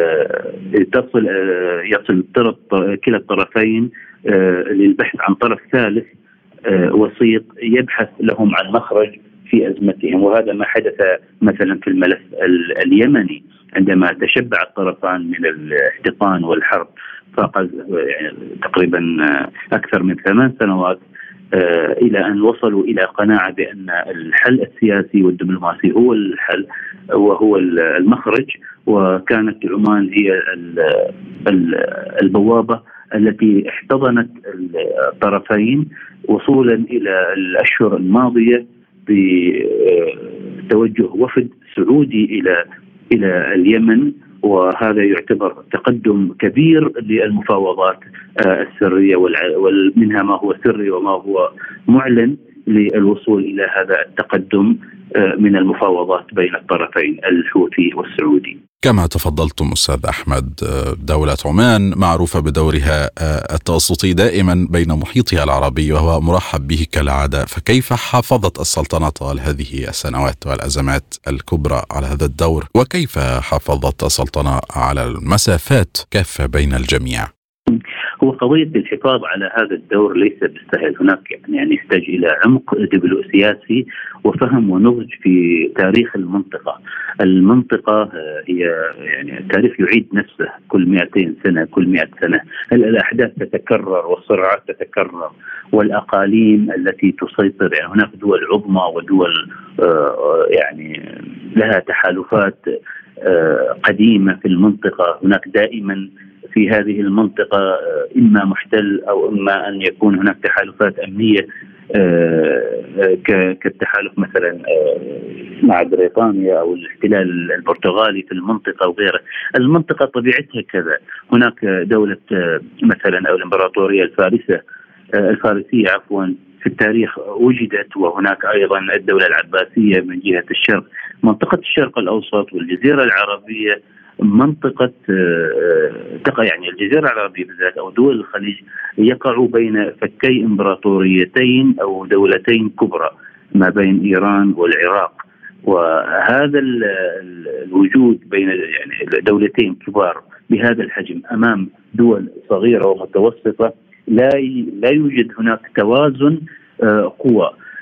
يصل كلا الطرفين للبحث عن طرف ثالث وسيط يبحث لهم عن مخرج في أزمتهم. وهذا ما حدث مثلا في الملف اليمني عندما تشبع الطرفان من الاحتقان والحرب فقط يعني تقريبا أكثر من 8 سنوات إلى أن وصلوا إلى قناعة بأن الحل السياسي والدبلوماسي هو الحل وهو المخرج، وكانت عمان هي البوابة التي احتضنت الطرفين وصولا إلى الأشهر الماضية بتوجه وفد سعودي إلى اليمن، وهذا يعتبر تقدم كبير للمفاوضات السرية ومنها ما هو سري وما هو معلن للوصول إلى هذا التقدم من المفاوضات بين الطرفين الحوثي والسعودي. كما تفضلتم أستاذ أحمد، دولة عمان معروفة بدورها التوسطي دائما بين محيطها العربي وهو مرحب به كالعادة، فكيف حافظت السلطنة طوال هذه السنوات والأزمات الكبرى على هذا الدور، وكيف حافظت السلطنة على المسافات كافة بين الجميع؟ هو قضية الحفاظ على هذا الدور ليس بالسهل، هناك يعني يحتاج إلى عمق سياسي وفهم ونضج في تاريخ المنطقة هي يعني التاريخ يعيد نفسه كل 200 سنة كل 100 سنة، الأحداث تتكرر والصراعات تتكرر والأقاليم التي تسيطر، يعني هناك دول عظمى ودول يعني لها تحالفات قديمة في المنطقة. هناك دائما في هذه المنطقة إما محتل أو إما أن يكون هناك تحالفات أمنية كالتحالف مثلا مع بريطانيا أو الاحتلال البرتغالي في المنطقة وغيره. المنطقة طبيعتها كذا، هناك دولة مثلا أو الإمبراطورية الفارسية في التاريخ وجدت، وهناك أيضا الدولة العباسية من جهة الشرق. منطقة الشرق الأوسط والجزيرة العربية منطقة تقع يعني الجزيرة العربية بالذات أو دول الخليج يقع بين فكي إمبراطوريتين أو دولتين كبرى ما بين إيران والعراق، وهذا الوجود بين يعني دولتين كبار بهذا الحجم أمام دول صغيرة ومتوسطة لا يوجد هناك توازن قوى.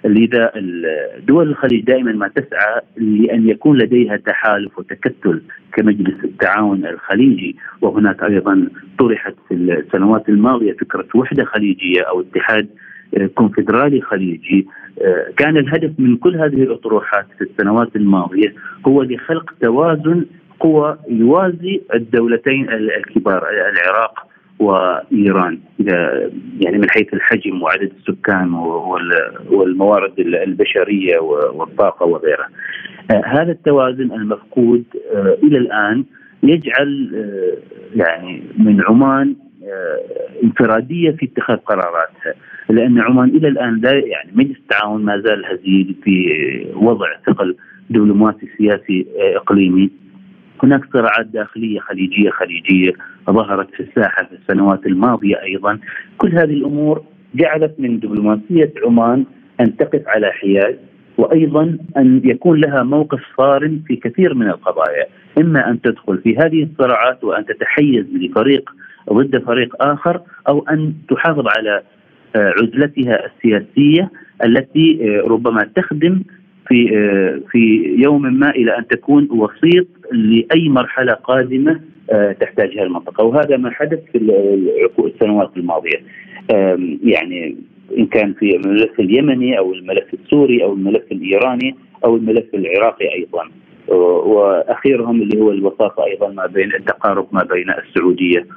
لذا دول الخليج دائما ما تسعى لأن يكون لديها تحالف وتكتل كمجلس التعاون الخليجي. وهناك أيضا طرحت في السنوات الماضية فكرة وحدة خليجية أو اتحاد كونفدرالي خليجي. كان الهدف من كل هذه الأطروحات في السنوات الماضية هو لخلق توازن قوى يوازي الدولتين الكبار العراق وإيران، يعني من حيث الحجم وعدد السكان والموارد البشرية والطاقة وغيرها. هذا التوازن المفقود إلى الآن يجعل يعني من عمان انفرادية في اتخاذ قراراتها، لأن عمان إلى الآن لا يعني مجلس التعاون ما زال هزيل في وضع ثقل دبلوماسي سياسي إقليمي. هناك صراعات داخلية خليجية ظهرت في الساحة في السنوات الماضية أيضا. كل هذه الأمور جعلت من دبلوماسية عمان أن تقف على حياد، وأيضا أن يكون لها موقف صارم في كثير من القضايا، إما أن تدخل في هذه الصراعات وأن تتحيز لفريق ضد فريق آخر، أو أن تحافظ على عزلتها السياسية التي ربما تخدم في يوم ما إلى أن تكون وسيط لأي مرحلة قادمة تحتاجها المنطقة. وهذا ما حدث في السنوات الماضية، يعني إن كان في الملف اليمني أو الملف السوري أو الملف الإيراني أو الملف العراقي أيضا، وأخيرهم اللي هو الوساطة أيضا ما بين التقارب ما بين السعودية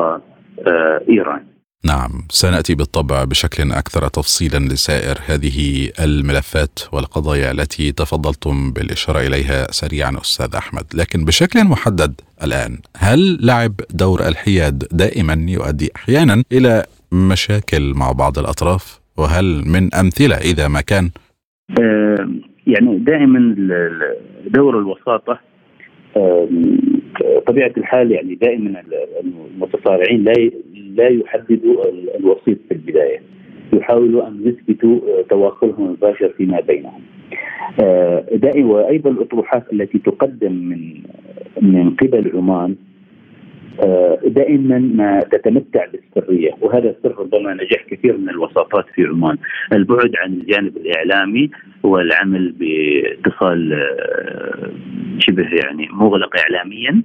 وإيران. نعم، سنأتي بالطبع بشكل أكثر تفصيلا لسائر هذه الملفات والقضايا التي تفضلتم بالإشارة إليها سريعا أستاذ أحمد. لكن بشكل محدد الآن، هل لعب دور الحياد دائما يؤدي أحيانا إلى مشاكل مع بعض الأطراف؟ وهل من أمثلة إذا ما كان؟ يعني دائما دور الوساطة طبيعة الحال، يعني دائما المتصارعين لا يحددوا الوسيط في البداية، يحاولوا أن يثبتوا تواصلهم المباشر فيما بينهم. دائما وأيضا الأطروحات التي تقدم من قبل عمان دائما ما تتمتع بالسرية، وهذا السر ربما نجاح كثير من الوساطات في عمان، البعد عن الجانب الإعلامي والعمل باتصال شبه يعني مغلق إعلاميا،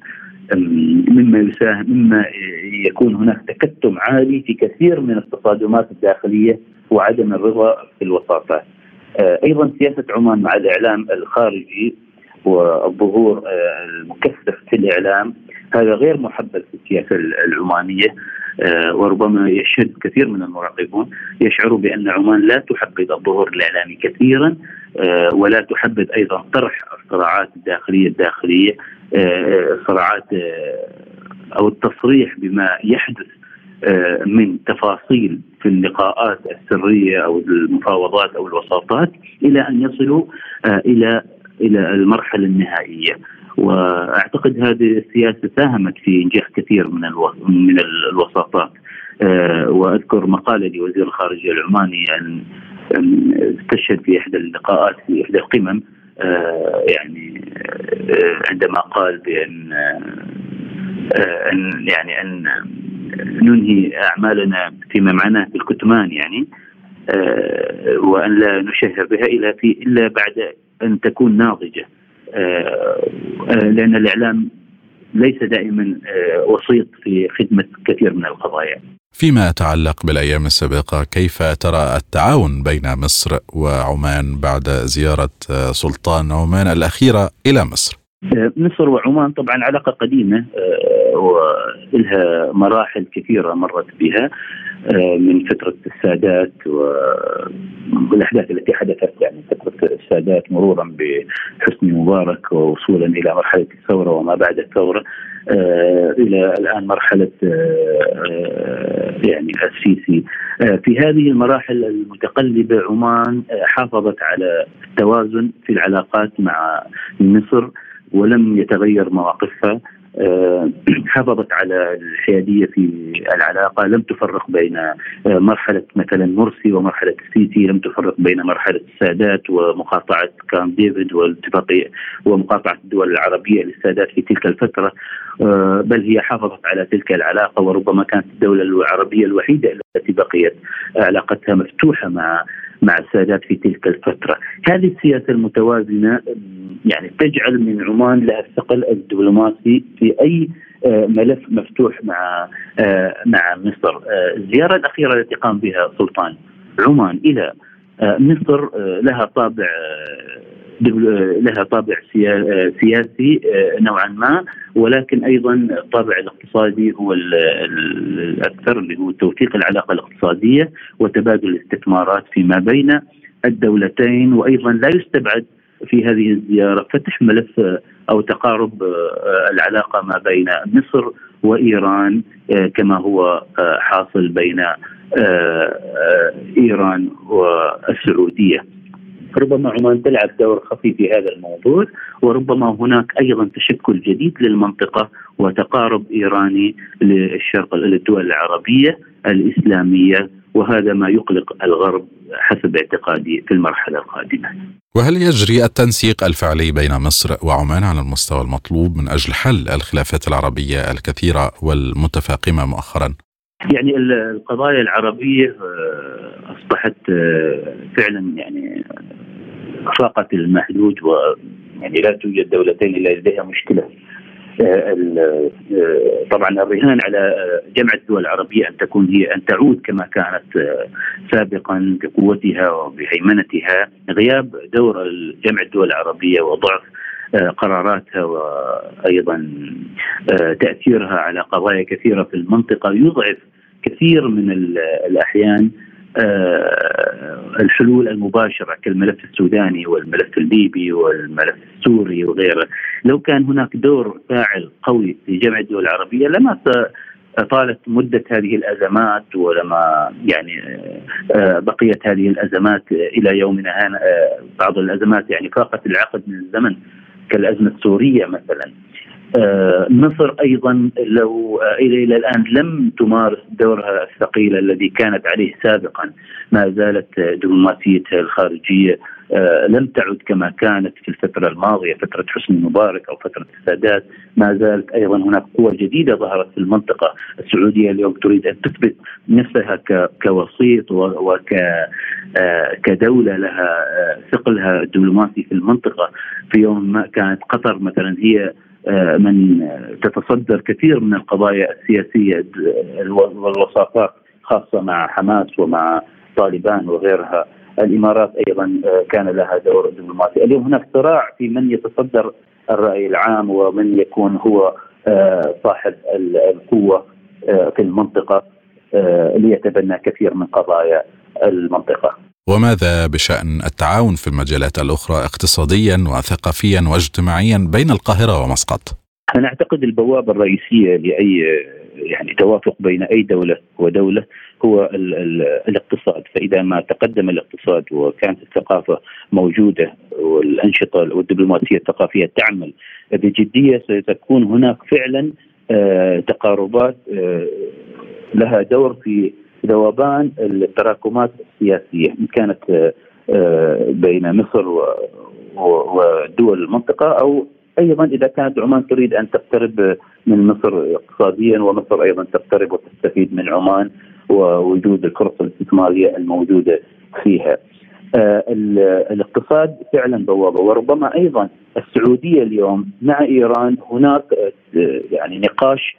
مما يكون هناك تكتم عالي في كثير من التصادمات الداخلية وعدم الرضا في الوساطات. أيضا سياسة عمان مع الإعلام الخارجي والظهور المكثف في الإعلام هذا غير محبب في السياسة العمانية، وربما يشهد كثير من المراقبون يشعروا بأن عمان لا تحبذ الظهور الإعلامي كثيرا، ولا تحبذ أيضا طرح الصراعات الداخلية صراعات أو التصريح بما يحدث من تفاصيل في اللقاءات السرية أو المفاوضات أو الوساطات إلى أن يصلوا إلى المرحلة النهائية. وأعتقد هذه السياسة ساهمت في إنجاح كثير من الوساطات. وأذكر مقالة لوزير الخارجية العماني أن استشهد في إحدى اللقاءات في إحدى القمم، يعني عندما قال بأن أن ننهي أعمالنا فيما معناه بالكتمان، يعني وأن لا نشهر بها إلا بعد أن تكون ناضجة، لأن الإعلام ليس دائما وسيط في خدمة كثير من القضايا. فيما يتعلق بالأيام السابقة، كيف ترى التعاون بين مصر وعمان بعد زيارة سلطان عمان الأخيرة إلى مصر؟ مصر وعمان طبعا علاقة قديمة وإلها مراحل كثيرة مرت بها، من فترة السادات والأحداث التي حدثت، يعني فترة السادات مرورا بحسني مبارك ووصولا إلى مرحلة الثورة وما بعد الثورة، إلى الآن مرحلة يعني السيسي. في هذه المراحل المتقلبة عمان حافظت على التوازن في العلاقات مع مصر ولم يتغير مواقفها، حافظت على الحيادية في العلاقة، لم تفرق بين مرحلة مثلا مرسي ومرحلة السيسي، لم تفرق بين مرحلة السادات ومقاطعة كامب ديفيد والاتفاقية ومقاطعة الدول العربية للسادات في تلك الفترة، بل هي حافظت على تلك العلاقة، وربما كانت الدولة العربية الوحيدة التي بقيت علاقتها مفتوحة مع السادات في تلك الفترة. هذه السياسة المتوازنة يعني تجعل من عمان لها الثقل الدبلوماسي في أي ملف مفتوح مع مصر. الزيارة الأخيرة التي قام بها سلطان عمان إلى مصر لها طابع سياسي نوعا ما، ولكن أيضا الطابع الاقتصادي هو الأكثر، اللي هو توثيق العلاقة الاقتصادية وتبادل الاستثمارات فيما بين الدولتين. وأيضا لا يستبعد في هذه الزيارة فتح ملف أو تقارب العلاقة ما بين مصر وإيران كما هو حاصل بين إيران والسعودية. ربما عمان تلعب دور خفي في هذا الموضوع، وربما هناك أيضا تشكل جديد للمنطقة وتقارب إيراني للدول العربية الإسلامية، وهذا ما يقلق الغرب حسب اعتقادي في المرحلة القادمة. وهل يجري التنسيق الفعلي بين مصر وعمان على المستوى المطلوب من أجل حل الخلافات العربية الكثيرة والمتفاقمة مؤخرا؟ يعني القضايا العربية أصبحت فعلا يعني فاقت المحدود، ويعني لا توجد دولتين إلا لديها مشكلة. طبعا الرهان على جامعة الدول العربية أن تكون هي أن تعود كما كانت سابقا بقوتها وبهيمنتها. غياب دور جامعة الدول العربية وضعف قراراتها وأيضا تأثيرها على قضايا كثيرة في المنطقة يضعف كثير من الأحيان الحلول المباشرة كالملف السوداني والملف الليبي والملف السوري وغيره. لو كان هناك دور فاعل قوي في جامعة الدول العربية لما طالت مدة هذه الأزمات، ولما يعني بقيت هذه الأزمات إلى يومنا هذا. بعض الأزمات يعني فاقت العقد من الزمن كالأزمة السورية مثلا. مصر أيضا لو إلى الآن لم تمارس دورها الثقيل الذي كانت عليه سابقا، ما زالت دبلوماسيتها الخارجية لم تعد كما كانت في الفترة الماضية، فترة حسني مبارك أو فترة السادات. ما زالت أيضا هناك قوة جديدة ظهرت في المنطقة. السعودية اليوم تريد أن تثبت نفسها كوسيط وكدولة لها ثقلها الدبلوماسي في المنطقة. في يوم ما كانت قطر مثلا هي من تتصدر كثير من القضايا السياسية والوساطات خاصة مع حماس ومع طالبان وغيرها. الإمارات أيضا كان لها دور دبلوماسي. اليوم هناك صراع في من يتصدر الرأي العام ومن يكون هو صاحب القوة في المنطقة ليتبنى كثير من قضايا المنطقة. وماذا بشأن التعاون في المجالات الأخرى اقتصاديا وثقافيا واجتماعيا بين القاهرة ومسقط؟ أنا أعتقد البوابة الرئيسية لأي يعني توافق بين أي دولة ودولة هو الاقتصاد. فإذا ما تقدم الاقتصاد وكانت الثقافة موجودة والأنشطة والدبلوماسية الثقافية تعمل بجدية، ستكون هناك فعلا تقاربات لها دور في ذوبان التراكمات السياسية إن كانت بين مصر ودول المنطقة، أو أيضا إذا كانت عمان تريد أن تقترب من مصر اقتصاديا ومصر أيضا تقترب وتستفيد من عمان ووجود الفرص الاستثمارية الموجودة فيها. الاقتصاد فعلا بوابة. وربما أيضا السعودية اليوم مع إيران هناك يعني نقاش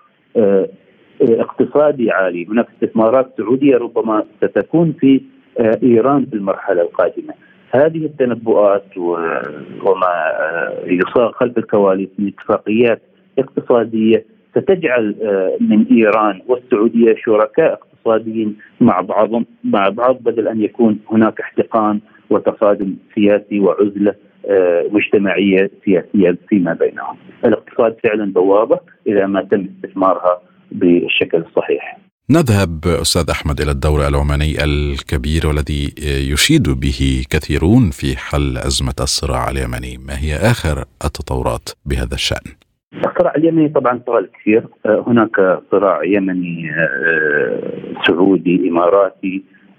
اقتصادي عالي. هناك استثمارات سعودية ربما ستكون في إيران في المرحلة القادمة. هذه التنبؤات وما يصاغ خلف الكواليس من اتفاقيات اقتصادية ستجعل من إيران والسعودية شركاء اقتصاديين مع بعض بدل أن يكون هناك احتقان وتصادم سياسي وعزلة مجتمعية سياسية فيما بينهم. الاقتصاد فعلا بوابة إذا ما تم استثمارها بالشكل الصحيح. نذهب أستاذ أحمد إلى الدور العماني الكبير والذي يشيد به كثيرون في حل أزمة الصراع اليمني. ما هي آخر التطورات بهذا الشأن؟ الصراع اليمني طبعا طال كثير. هناك صراع يمني سعودي إماراتي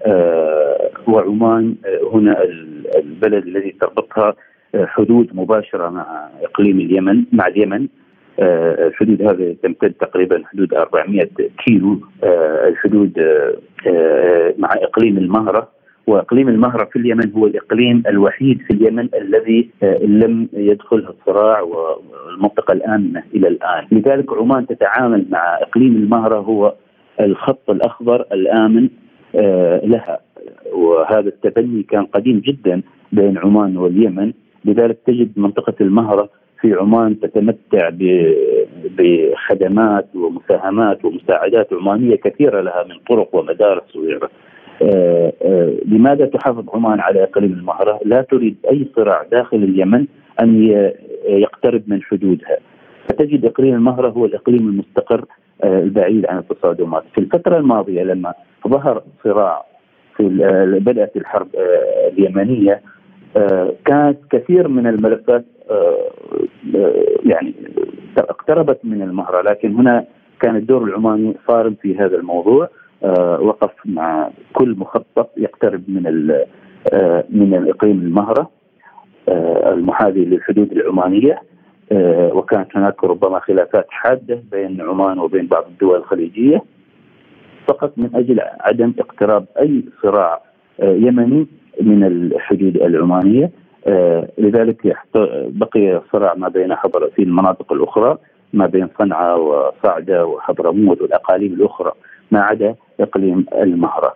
وعمان هنا البلد الذي تربطها حدود مباشرة مع إقليم اليمن مع اليمن. الحدود هذه تمتد تقريبا حدود 400 كيلو. الحدود مع إقليم المهرة وإقليم المهرة في اليمن هو الإقليم الوحيد في اليمن الذي لم يدخله الصراع والمنطقة الآمنة إلى الآن. لذلك عمان تتعامل مع إقليم المهرة هو الخط الأخضر الآمن لها، وهذا التبني كان قديم جدا بين عمان واليمن. لذلك تجد منطقة المهرة في عمان تتمتع بخدمات ومساهمات ومساعدات عمانية كثيرة لها من طرق ومدارس وغيرها. لماذا تحافظ عمان على إقليم المهرة؟ لا تريد أي صراع داخل اليمن أن يقترب من حدودها، فتجد إقليم المهرة هو الإقليم المستقر البعيد عن التصادمات. في الفترة الماضية لما ظهر صراع بدأت الحرب اليمنية، كانت كثير من الملفات يعني اقتربت من المهرة، لكن هنا كان الدور العماني صارم في هذا الموضوع. وقف مع كل مخطط يقترب من الإقليم المهرة المحاذي للحدود العمانية، وكانت هناك ربما خلافات حادة بين عمان وبين بعض الدول الخليجية فقط من أجل عدم اقتراب أي صراع يمني من الحدود العمانية. لذلك بقي صراع ما بين في المناطق الأخرى ما بين صنعاء وصعدة وحضرموت والأقاليم الأخرى ما عدا إقليم المهرة.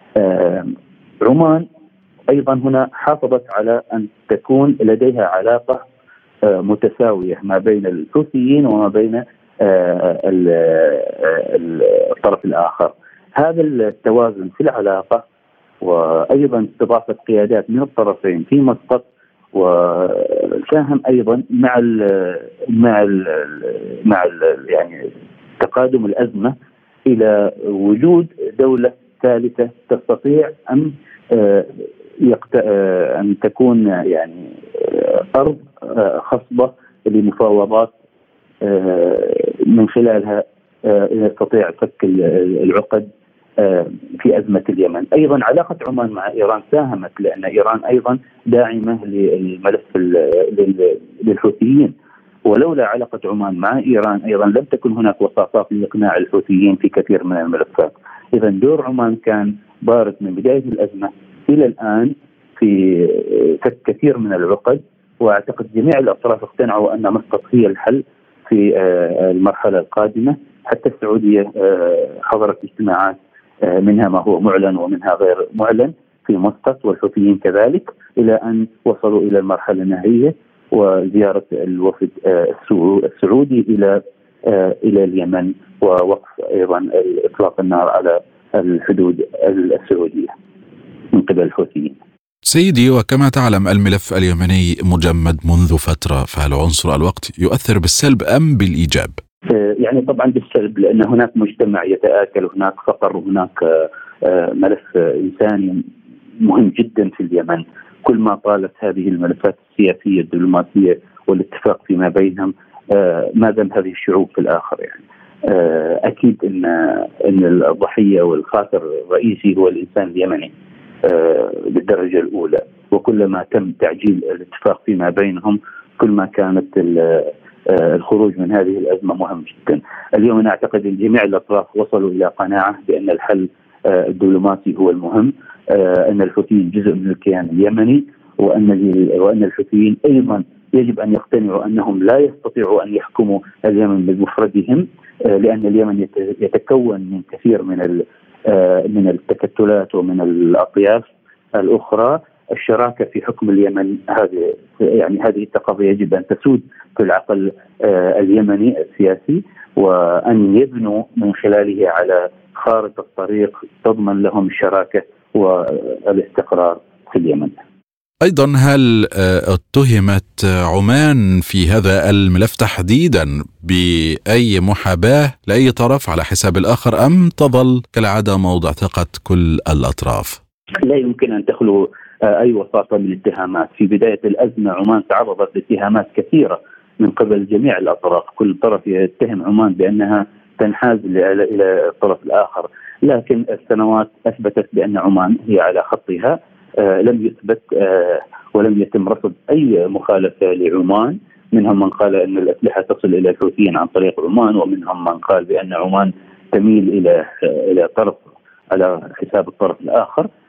عمان أيضا هنا حافظت على أن تكون لديها علاقة متساوية ما بين الحوثيين وما بين الطرف الآخر. هذا التوازن في العلاقة وأيضا استضافة قيادات من الطرفين في مسقط، وساهم أيضا مع يعني تقادم الأزمة إلى وجود دولة ثالثة تستطيع أن تكون يعني أرض خصبة لمفاوضات من خلالها يستطيع فك العقد في أزمة اليمن. أيضا علاقة عمان مع إيران ساهمت، لأن إيران أيضا داعمة للملف للحوثيين، ولولا علاقة عمان مع إيران أيضا لم تكن هناك وساطات لإقناع الحوثيين في كثير من الملفات. إذا دور عمان كان بارز من بداية الأزمة إلى الآن في فك كثير من العقد، وأعتقد جميع الأطراف اقتنعوا أن مسقط هي الحل في المرحلة القادمة. حتى السعودية حضرت اجتماعات منها ما هو معلن ومنها غير معلن في مسقط، والحوثيين كذلك، إلى أن وصلوا إلى المرحلة النهائية وزيارة الوفد السعودي إلى اليمن، ووقف أيضا إطلاق النار على الحدود السعودية من قبل الحوثيين. سيدي، وكما تعلم الملف اليمني مجمد منذ فترة، فهل عنصر الوقت يؤثر بالسلب أم بالإيجاب؟ يعني طبعا بالسلب، لأن هناك مجتمع يتآكل وهناك فقر وهناك ملف إنساني مهم جدا في اليمن. كل ما طالت هذه الملفات السياسية الدبلوماسية والاتفاق فيما بينهم ما ذم هذه الشعوب في الآخر. يعني أكيد أن الضحية والخاسر الرئيسي هو الإنسان اليمني بالدرجة الأولى، وكلما تم تعجيل الاتفاق فيما بينهم كل ما كانت الخروج من هذه الأزمة مهم جدا. اليوم أنا أعتقد أن جميع الأطراف وصلوا إلى قناعة بأن الحل الدبلوماسي هو المهم، أن الحوثيين جزء من الكيان اليمني، وأن الحوثيين أيضا يجب أن يقتنعوا أنهم لا يستطيعوا أن يحكموا اليمن بمفردهم، لأن اليمن يتكون من كثير من التكتلات ومن الأطياف الأخرى. الشراكة في حكم اليمن هذه الثقافة يجب أن تسود في العقل اليمني السياسي، وأن يبنوا من خلاله على خارطة طريق تضمن لهم الشراكة والاستقرار في اليمن. أيضا هل اتهمت عمان في هذا الملف تحديدا بأي محاباة لأي طرف على حساب الآخر، أم تظل كالعادة موضع ثقة كل الأطراف؟ لا يمكن أن تخلو أي وساطة من الاتهامات. في بداية الأزمة عمان تعرضت لاتهامات كثيرة من قبل جميع الأطراف، كل طرف يتهم عمان بأنها تنحاز إلى الطرف الآخر، لكن السنوات أثبتت بأن عمان هي على خطها. لم يثبت ولم يتم رصد أي مخالفة لعمان. منهم من قال أن الأسلحة تصل إلى الحوثيين عن طريق عمان، ومنهم من قال بأن عمان تميل إلى طرف على حساب الطرف الآخر.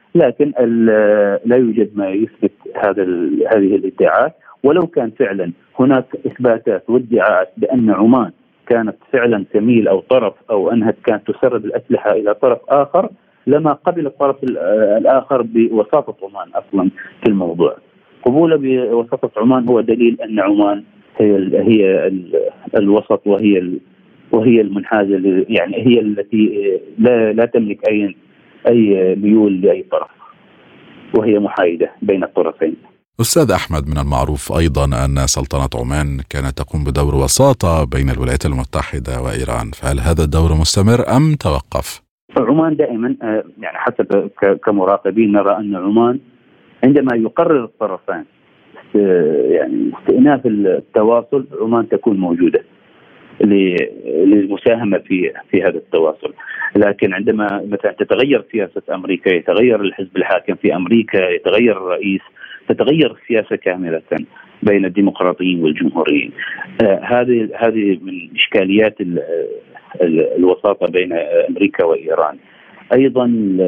لكن لا يوجد ما يثبت هذه الادعاءات. ولو كان فعلا هناك إثباتات وادعاءات بأن عمان كانت فعلا تميل أو طرف، أو أنها كانت تسرب الأسلحة إلى طرف آخر، لما قبل الطرف الآخر بوساطة عمان أصلا في الموضوع. قبوله بوساطة عمان هو دليل أن عمان هي الوسط، وهي المنحازة، يعني هي التي لا تملك أي ميول لأي طرف، وهي محايدة بين الطرفين. أستاذ أحمد، من المعروف أيضا أن سلطنة عمان كانت تقوم بدور وساطة بين الولايات المتحدة وإيران، فهل هذا الدور مستمر أم توقف؟ عمان دائما يعني حسب كمراقبين نرى أن عمان عندما يقرر الطرفان يعني استئناف التواصل، عمان تكون موجودة للمساهمة في هذا التواصل. لكن عندما مثلا تتغير سياسة أمريكا، يتغير الحزب الحاكم في أمريكا، يتغير الرئيس، تتغير السياسة كاملة بين الديمقراطيين والجمهوريين. هذه من إشكاليات الوساطة بين أمريكا وإيران. أيضا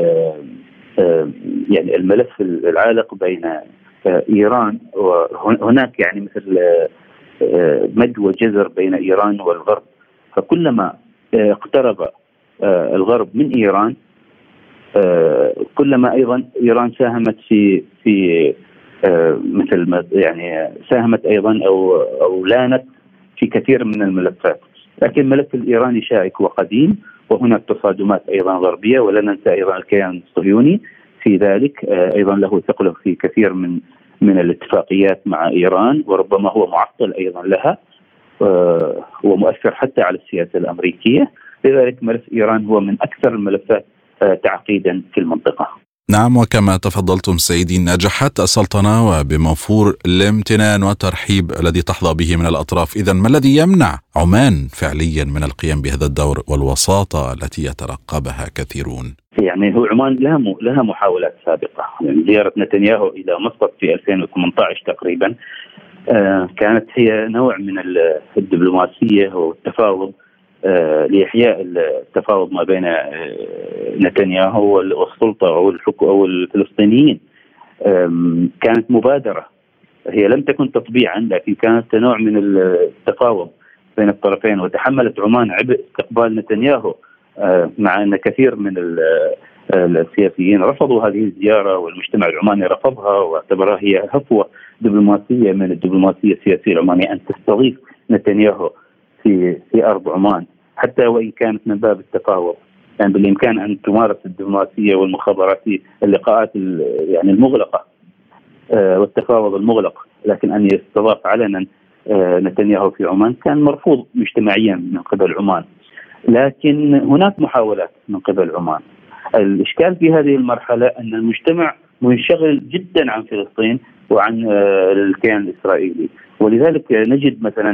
يعني الملف العالق بين إيران، وهناك يعني مثل مد وجزر بين إيران والغرب، فكلما اقترب الغرب من إيران كلما أيضا إيران ساهمت في مثل يعني ساهمت أيضا أو لانت في كثير من الملفات. لكن الملف الإيراني شائك وقديم، وهناك تصادمات أيضا غربية، ولا ننسى أيضا الكيان الصهيوني في ذلك أيضا له ثقله في كثير من الاتفاقيات مع إيران، وربما هو معطل أيضا لها ومؤثر حتى على السياسة الأمريكية. لذلك ملف إيران هو من أكثر الملفات تعقيدا في المنطقة. نعم، وكما تفضلتم سيدي، نجحت السلطنة وبموفور الامتنان والترحيب الذي تحظى به من الأطراف. إذن ما الذي يمنع عمان فعليا من القيام بهذا الدور والوساطة التي يترقبها كثيرون؟ يعني هو عمان لها محاولات سابقة. يعني زيارة نتنياهو إلى مسقط في 2018 تقريبا كانت هي نوع من الدبلوماسية والتفاوض لإحياء التفاوض ما بين نتنياهو والسلطة أو الفلسطينيين. كانت مبادرة، هي لم تكن تطبيعا، لكن كانت نوع من التفاوض بين الطرفين. وتحملت عمان عبء استقبال نتنياهو، مع أن كثير من السياسيين رفضوا هذه الزيارة، والمجتمع العماني رفضها واعتبرها هي هفوة دبلوماسية من الدبلوماسية السياسية العمانية أن تستضيف نتنياهو في أرض عمان، حتى وإن كانت من باب التفاوض. يعني بالإمكان أن تمارس الدبلوماسية والمخابراتية اللقاءات يعني المغلقة والتفاوض المغلق، لكن أن يستضاف علنا نتنياهو في عمان كان مرفوض مجتمعيا من قبل عمان. لكن هناك محاولات من قبل عمان. الإشكال في هذه المرحلة أن المجتمع منشغل جدا عن فلسطين وعن الكيان الإسرائيلي، ولذلك نجد مثلا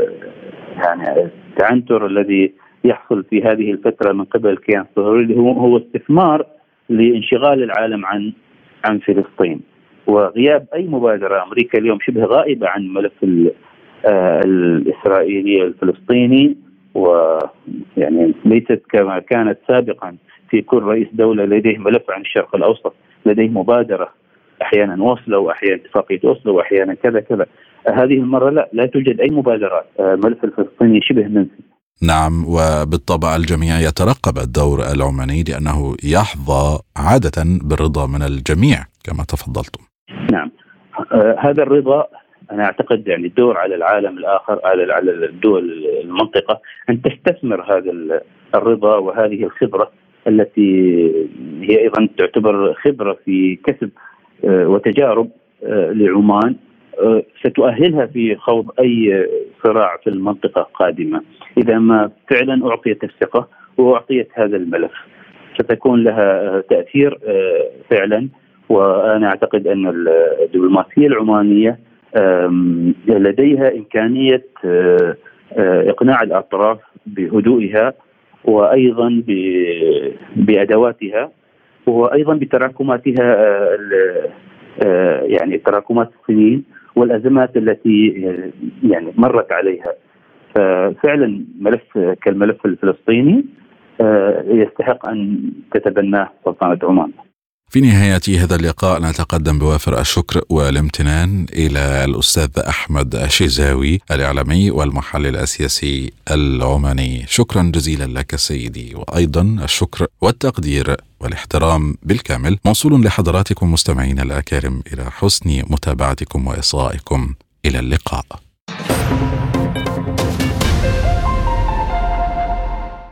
يعني التعنتر الذي يحصل في هذه الفترة من قبل الكيان الصهيوني هو استثمار لانشغال العالم عن فلسطين، وغياب أي مبادرة. أمريكا اليوم شبه غائبة عن ملف الإسرائيلي الفلسطيني، ويعني ليست كما كانت سابقا في كل رئيس دولة لديه ملف عن الشرق الأوسط، لديه مبادرة، أحيانا أوسلو وأحيانا اتفاقية أوسلو وأحيانا كذا كذا. هذه المرة لا توجد أي مبادرات. ملف الفلسطيني شبه منسي. نعم، وبالطبع الجميع يترقب الدور العماني لأنه يحظى عادة بالرضا من الجميع كما تفضلتم. نعم، هذا الرضا أنا أعتقد يعني الدور على العالم الآخر، على الدول المنطقة أن تستثمر هذا الرضا وهذه الخبرة التي هي أيضا تعتبر خبرة في كسب وتجارب لعمان، ستؤهلها في خوض أي صراع في المنطقة قادمة. إذا ما فعلا أعطيت الثقة وأعطيت هذا الملف ستكون لها تأثير فعلا. وأنا أعتقد أن الدبلوماسية العمانية لديها إمكانية إقناع الأطراف بهدوئها، وأيضا بأدواتها، وأيضا بتراكماتها، يعني تراكمات السنين والأزمات التي يعني مرت عليها. ففعلا ملف كالملف الفلسطيني يستحق أن تتبناه سلطنة عمان. في نهاية هذا اللقاء نتقدم بوافر الشكر والامتنان إلى الأستاذ أحمد الشيزاوي الإعلامي والمحلل السياسي العماني. شكرا جزيلا لك سيدي، وأيضا الشكر والتقدير والاحترام بالكامل موصول لحضراتكم مستمعين الأكارم إلى حسن متابعتكم وإصغائكم. إلى اللقاء.